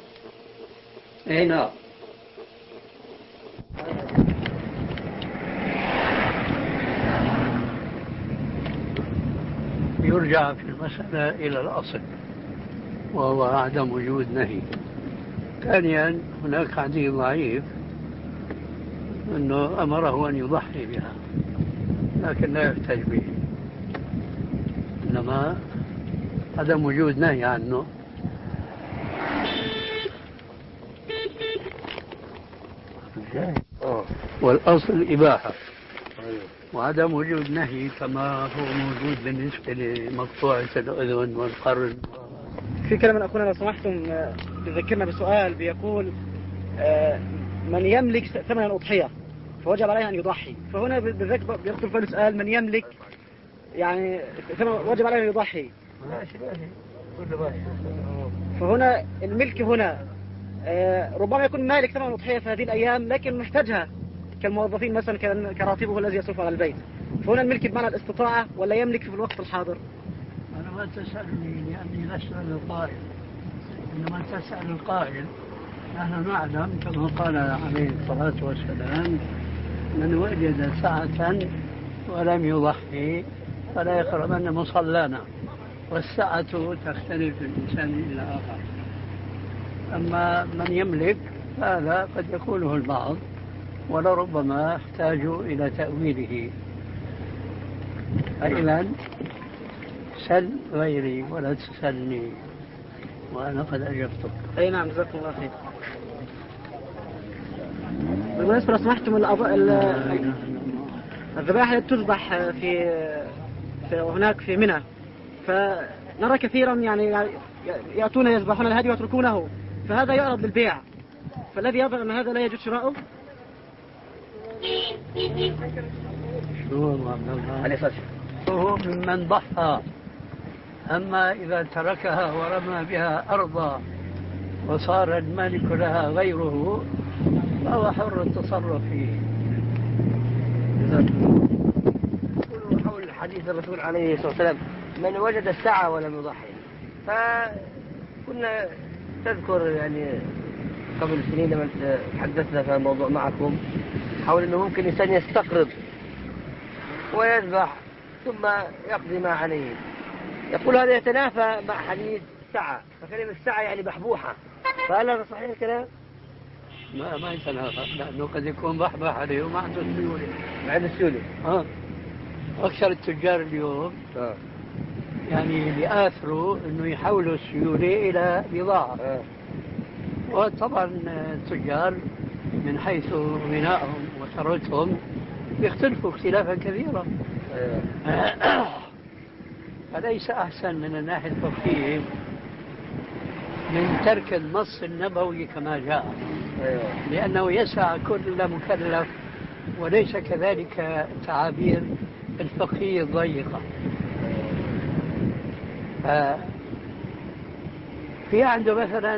يرجع في المسألة إلى الأصل، وهو عدم وجود نهي. ثانيا هناك حديث ضعيف أنه أمره أن يضحي بها، لكن لا يحتاج به، إنما عدم وجود نهي عنه. والأصل إباحة، وعدم وجود نهي كما هو موجود بالنسبة لمقطوعة الأذن والقرن. في كلام من أخونا لو سمحتم بذكرنا بسؤال بيقول من يملك ثمن الأضحية فوجب عليه أن يضحي، فهنا بالذكر بيدخل في سؤال من يملك يعني وجب عليه أن يضحي. فهنا الملك هنا ربما يكون مالك ثمن الأضحية في هذه الأيام لكن محتاجها كالموظفين مثلا كراتبه الذي يصرف على البيت. فهنا الملك بمعنى الاستطاعة ولا يملك في الوقت الحاضر؟ أنا ما تسألني لأني لست القائل، إنما تسأل القائل. نحن نعلم كما قال عليه الصلاة والسلام: من وجد سعة ولم يضحي فلا يقربن مصلانا. والسعة تختلف من إنسان إلى آخر. أما من يملك هذا قد يقوله البعض ولربما احتاجوا إلى تأويله. فإذا سل غيري ولا تسألني وأنا قد أجبتك. أي نعم، جزاكم الله خير. بالنسبة لو سمحتم الذبائح التي تذبح في هناك في منى، فنرى كثيرا يعني يأتون يذبحون الهدي ويتركونه، فهذا يعرض للبيع، فالذي يظهر أن هذا لا يجوز شراؤه. هو ممن ضحى. أما إذا تركها ورمى بها أرضا وصار المالك لها غيره فهو حر التصرف فيه. حول حديث الرسول عليه الصلاة والسلام: من وجد الساعة ولم يضحي. فكنا تذكر يعني قبل سنين لما تحدثنا في الموضوع معكم حول أنه ممكن إنسان يستقرض ويذبح ثم يقضي ما عليه. يقول هذا يتنافى مع حديث الساعة، فكلمة الساعة يعني بحبوحة، فهل هذا صحيح الكلام؟ ما يتنافى، لأنه قد يكون بحبح عليه وما عنده سيولة. ما عنده سيولة. أكثر التجار اليوم يعني بيآثروا إنه يحولوا السيولة إلى بضاعة. وطبعا التجار من حيث غنائهم وثروتهم يختلفوا اختلافا كبيرا. فليس أحسن من الناحية الفقهية من ترك النص النبوي كما جاء، لأنه يسع كل مكلف، وليس كذلك تعابير الفقهية الضيقة. في عنده مثلا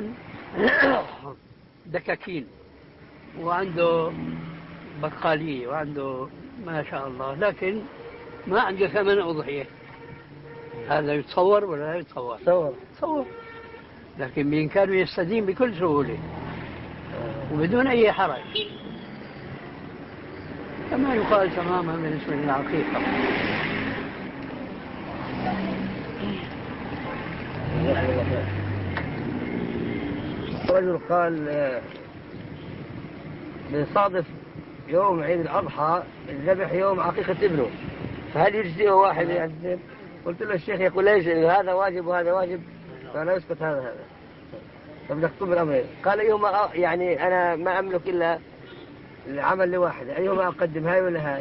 دكاكين، وعنده بقالية، وعنده ما شاء الله، لكن ما عنده ثمن أضحية. هذا يتصور ولا لا يتصور؟ تصور. لكن بإمكانه يستدين بكل سهولة وبدون أي حرج، كما يقال تماما بالنسبة للعقيقة. رجل قال بيصادف يوم عيد الأضحى الذبح يوم عقيقة ابنه، فهل يجزئه واحد يعذب؟ قلت له الشيخ يقول ليس، هذا واجب وهذا واجب، فلا يسقط هذا. فبدك تقوم بالأمرين. قال أيهما، يعني أنا ما أملك إلا العمل لواحد، أيهما أقدم، هاي ولا هاي؟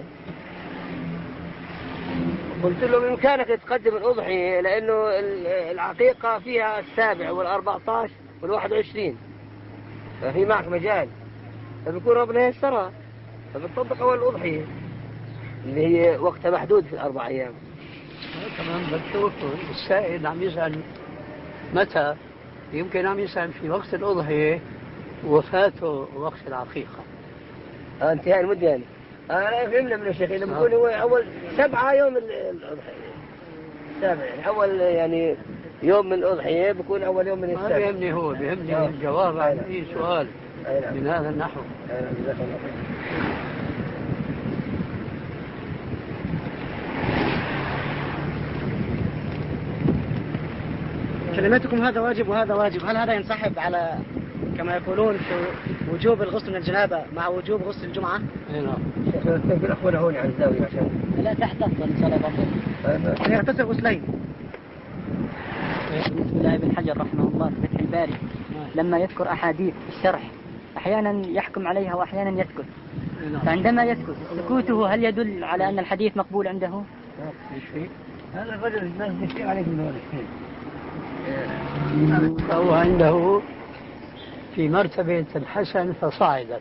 قلت له بإمكانك تقدم الأضحية، لأنه العقيقة فيها 7 وال14 وال21، ففي معك مجال، فبيكون ربنا يسرها، فبتطبق أول الأضحية اللي هي وقتها محدود في 4 أيام. كمان بتشوف السائل عم يسأل متى، يمكن عم يسأل في وقت الأضحية وفاته وقت العقيقة. انتهاء المدة يعني. أنا فهمنا من الشيخ إنه بيكون هو أول 7 يوم الأضحية، 7 يعني أول يعني يوم من الأضحية بيكون أول يوم من السبت. ما بيهمني هو، بيهمني الجواب عن أي سؤال من هذا النحو. كلمتكم هذا واجب وهذا واجب، هل هذا ينسحب على كما يقولون في وجوب الغسل من الجنابة مع وجوب غسل الجمعة؟ نعم. شيخ الأخوة هون على الزاوية عشان لا تحت أفضل إن شاء الله. يغتسل غسلين. بالنسبة لابن حجر رحمه الله في فتح الباري لما يذكر أحاديث الشرح أحيانا يحكم عليها وأحيانا يسكت، فعندما يسكت سكوته هل يدل على أن الحديث مقبول عنده؟ هذا الرجل الناس يشتكي عليه من ذلك، فهو عنده في مرتبة الحسن فصاعدا.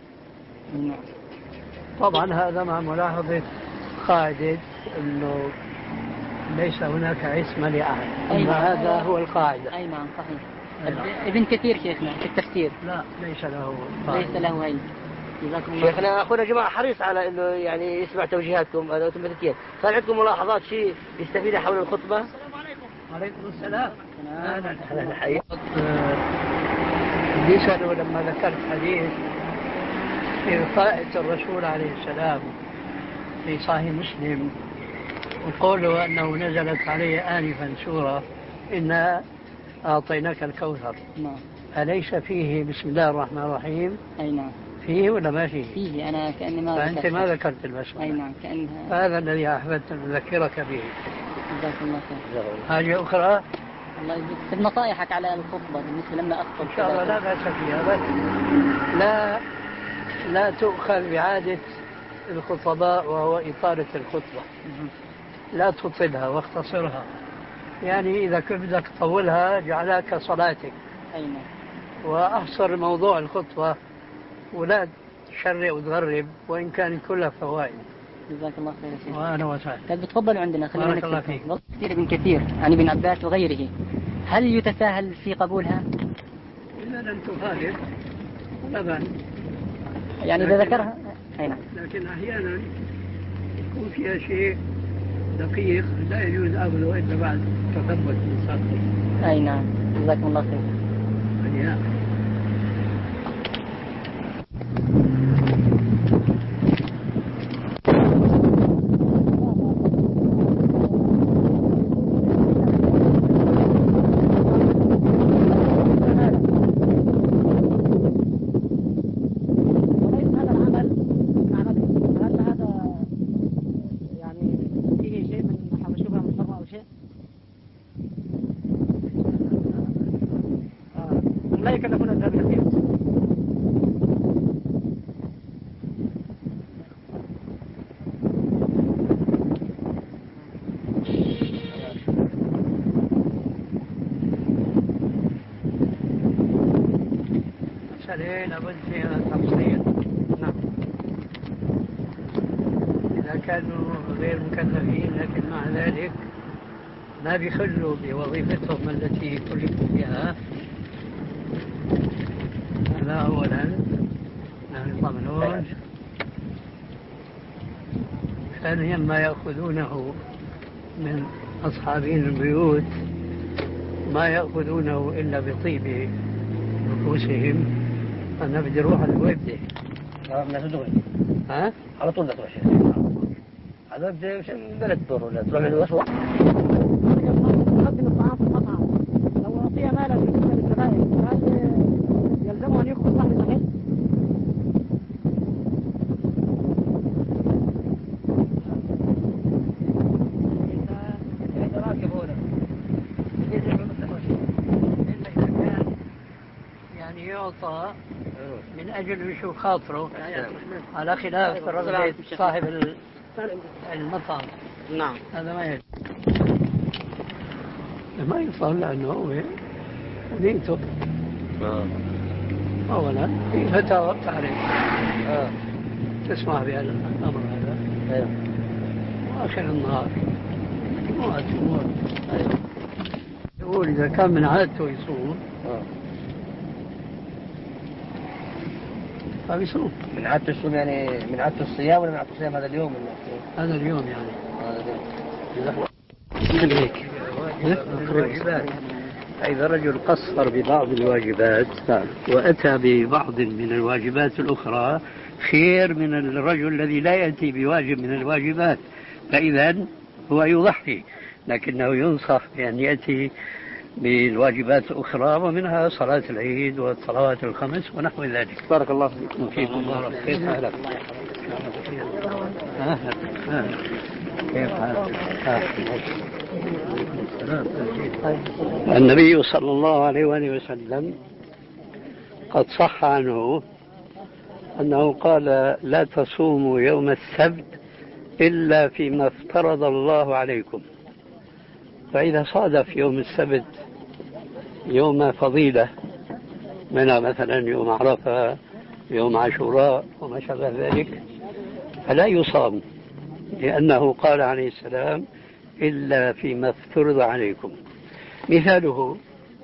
طبعا هذا مع ملاحظة قاعدة أنه ليس هناك عصمة لأحد، هذا هو القاعدة. أي نعم صحيح. ابن كثير شيخنا في التفسير لا ليس له قاعدة. ليس له علم. شيخنا أخونا جماعة حريص على أنه يعني يسمع توجيهاتكم أوتوماتيكيا. صار عندكم ملاحظات شيء يستفيد حول الخطبة؟ السلام عليكم. وعليكم السلام. أهلا حياك. بيسألوا لما ذكرت حديث إرفاءة الرسول عليه السلام في صحيح مسلم وقوله أنه نزلت عليه آنفا سورة إنا أعطيناك الكوثر. نعم. أليس فيه بسم الله الرحمن الرحيم؟ أي نعم. فيه ولا ما فيه؟ فيه، أنا كأني ما فأنت ما ذكرت البسملة. أي نعم كأنها. هذا الذي أحببت أن أذكرك به. جزاك الله خير. حاجة أخرى؟ الله يجزيك. في نصائحك على الخطبة بالنسبة لما أخطب. إن شاء الله لا بأس فيها، بس لا تؤخذ بعادة الخطباء وهو إطالة الخطبة. لا تطلها واختصرها، يعني إذا كنت بدك تطولها جعلها كصلاتك. أي نعم. وأحصر موضوع الخطبة ولا تشرع وتغرب وإن كانت كلها فوائد. جزاك الله خير يا شيخ. وأنا وسهلا. طيب تفضلوا عندنا. خلينا بارك الله فيك. كثير ابن كثير عن ابن عباس وغيره، هل يتساهل في قبولها؟ إلا لن تخالف ولا بأس. يعني إذا ذكرها. أي نعم. لكن أحيانا يكون فيها شيء دقيق لا يجوز أخذه إلا بعد تثبت من صدقه. أي نعم. جزاكم الله خير. لا يكلف هذه لابد فيها تفصيل. نعم. إذا كانوا غير مكلفين لكن مع ذلك ما بيخلوا بوظيفتهم التي كلفوا بها، هذا أولا لا يضمنون. ثانيا ما يأخذونه من أصحابين البيوت ما يأخذونه إلا بطيب نفوسهم. أنا بدي أروح على الويبدي ها؟ على طول لا تروح هذا بدي بلد دور ولا تروح الوسط. تقدم الطعام في المطعم لو أعطيها مالا بالنسبة للزبائن فهل يلزمه أن يأخذ صاحب المحل؟ يعني يعطى من أجل يشوف خاطره على خلاف رغبة صاحب المطعم. نعم. هذا ما يجب، ما يصل لأنه هو نيته. أولا في فتاوى تعرف تسمع بهذا الأمر هذا. وآخر النهار يقول إذا كان من عادته يصوم فبيصوم. من عادته الصوم يعني من عادته الصيام ولا من عادته الصيام هذا اليوم؟ هذا اليوم يعني. الواجبات. إذا رجل قصر ببعض الواجبات وأتى ببعض من الواجبات الأخرى خير من الرجل الذي لا يأتي بواجب من الواجبات، فإذا هو يضحي، لكنه ينصح بأن يأتي بالواجبات الأخرى ومنها صلاة العيد والصلوات الخمس ونحو ذلك. بارك الله فيكم. وفيكم بارك. كيف حالك؟ كيف حالك؟ النبي صلى الله عليه وآله وسلم قد صح عنه أنه قال لا تصوموا يوم السبت إلا فيما افترض الله عليكم. فإذا صادف يوم السبت يوم فضيلة منها مثلا يوم عرفة يوم عاشوراء وما شابه ذلك فلا يصام، لأنه قال عليه السلام إلا فيما افترض عليكم. مثاله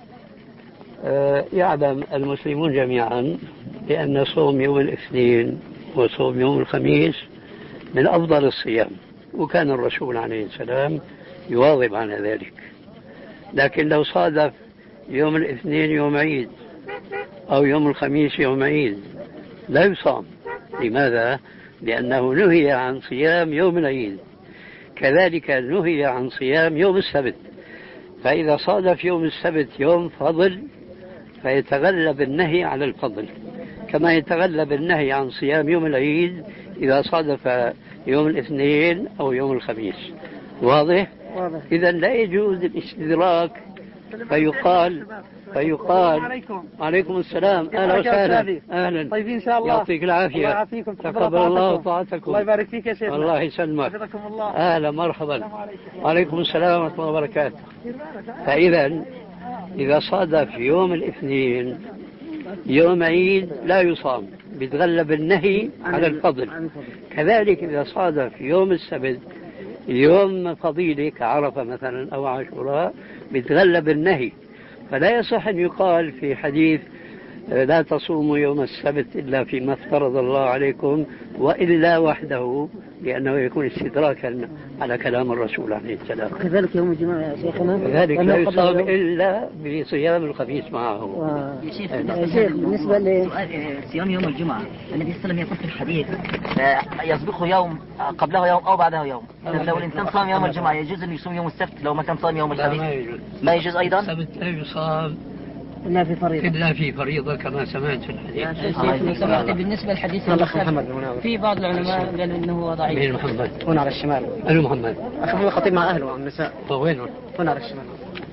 يعلم المسلمون جميعا بأن صوم يوم الاثنين وصوم يوم الخميس من أفضل الصيام، وكان الرسول عليه السلام يواظب على ذلك. لكن لو صادف يوم الاثنين يوم عيد أو يوم الخميس يوم عيد لا يصام. لماذا؟ لأنه نهي عن صيام يوم العيد، كذلك نهي عن صيام يوم السبت. فإذا صادف يوم السبت يوم فضل فيتغلب النهي على الفضل، كما يتغلب النهي عن صيام يوم العيد إذا صادف يوم الاثنين أو يوم الخميس. واضح؟ إذا لا يجوز الاستدراك فيقال عليكم السلام أهلا وسهلا. أهلا. طيب إن شاء الله. يعطيك العافية. الله يعافيكم. تقبل الله طاعتكم. الله يبارك فيك يا شيخ. الله يسلمك. حفظكم الله. أهلا مرحبا. وعليكم السلام ورحمة الله وبركاته. فإذا إذا صادف يوم الاثنين يوم عيد لا يصام، بيتغلب النهي على الفضل. كذلك إذا صادف يوم السبت يوم فضيلة كعرفة مثلا أو عاشوراء بيتغلب النهي. فلا يصح أن يقال في حديث لا تصوموا يوم السبت إلا فيما افترض الله عليكم وإلا وحده، لأنه يكون استدراكا على كلام الرسول عليه السلام. كذلك يوم الجمعة يا شيخنا كذلك لا يصام إلا بصيام الخميس معه. يا شيخ بالنسبة لصيام يوم الجمعة النبي صلى الله عليه وسلم يقول في الحديث يسبقه يوم قبله يوم أو بعده يوم. لو الإنسان صام يوم الجمعة يجوز أن يصوم يوم السبت لو ما كان صام يوم الخميس؟ ما يجوز أيضا؟ السبت لا يصام إلا في فريضة كما سمعت في الحديث. يا شيخ سمعت بالنسبة للحديث في بعض العلماء قالوا إنه ضعيف. مين محمد؟ هنا على الشمال. أنا محمد. أخذ الخطيب مع أهله والنساء. وين؟ هنا على الشمال.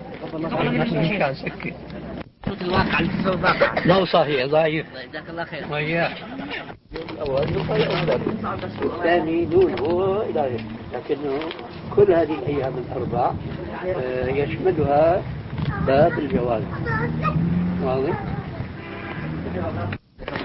صوت الواقع اللي تسوي واقع. ما هو صحيح ضعيف. جزاك الله خير. وياه. الأول الثاني دونه إلهي، لكنه كل هذه الأيام الأربع يشملها باب الجواز. واضح؟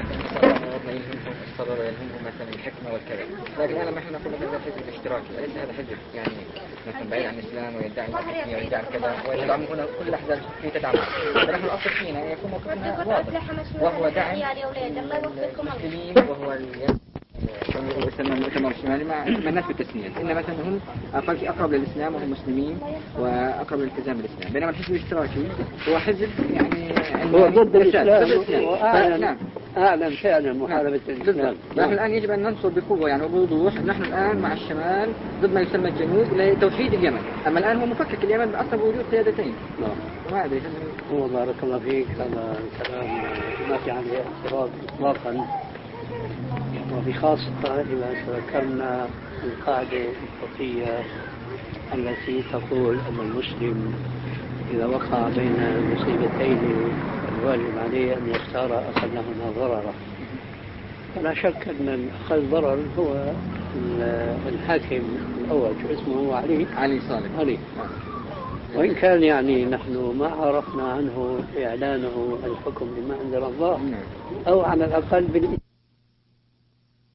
قرر يلهمهم مثلا الحكمة والكذا، لكن الآن لما احنا نقول مثلا الحزب الاشتراكي أليس هذا حزب يعني مثلا بعيد عن الإسلام ويدعي الحكمية ويدعي كذا ويدعم هنا كل الأحزاب التي تدعمها، فنحن الأصل فينا أن يكون موقفنا واضح وهو دعم المسلمين وهو يسمى المؤتمر الشمالي مع الناس بالتسمية، إن مثلا هم أقرب للإسلام وهم مسلمين وأقرب للالتزام بالإسلام، بينما الحزب الاشتراكي هو حزب يعني هو ضد الإسلام نعم أعلن فعلا محاربة الإسلام. نحن الآن يجب أن ننصر بقوة يعني وبوضوح، نحن الآن مع الشمال ضد ما يسمى الجنوب لتوحيد اليمن، أما الآن هو مفكك اليمن أصلا بوجود قيادتين. ما أدري هو بارك الله فيك، هذا كلام ما في عليه اعتراض إطلاقا، وبخاصة إذا ذكرنا القاعدة الفقهية التي تقول أن المسلم إذا وقع بين مصيبتين الواجب عليه أن يختار أقلهما ضررا. فلا شك أن أقل ضرر هو الحاكم الأول، شو اسمه هو؟ علي صالح. علي. وإن كان يعني نحن ما عرفنا عنه إعلانه الحكم بما أنزل الله، أو على الأقل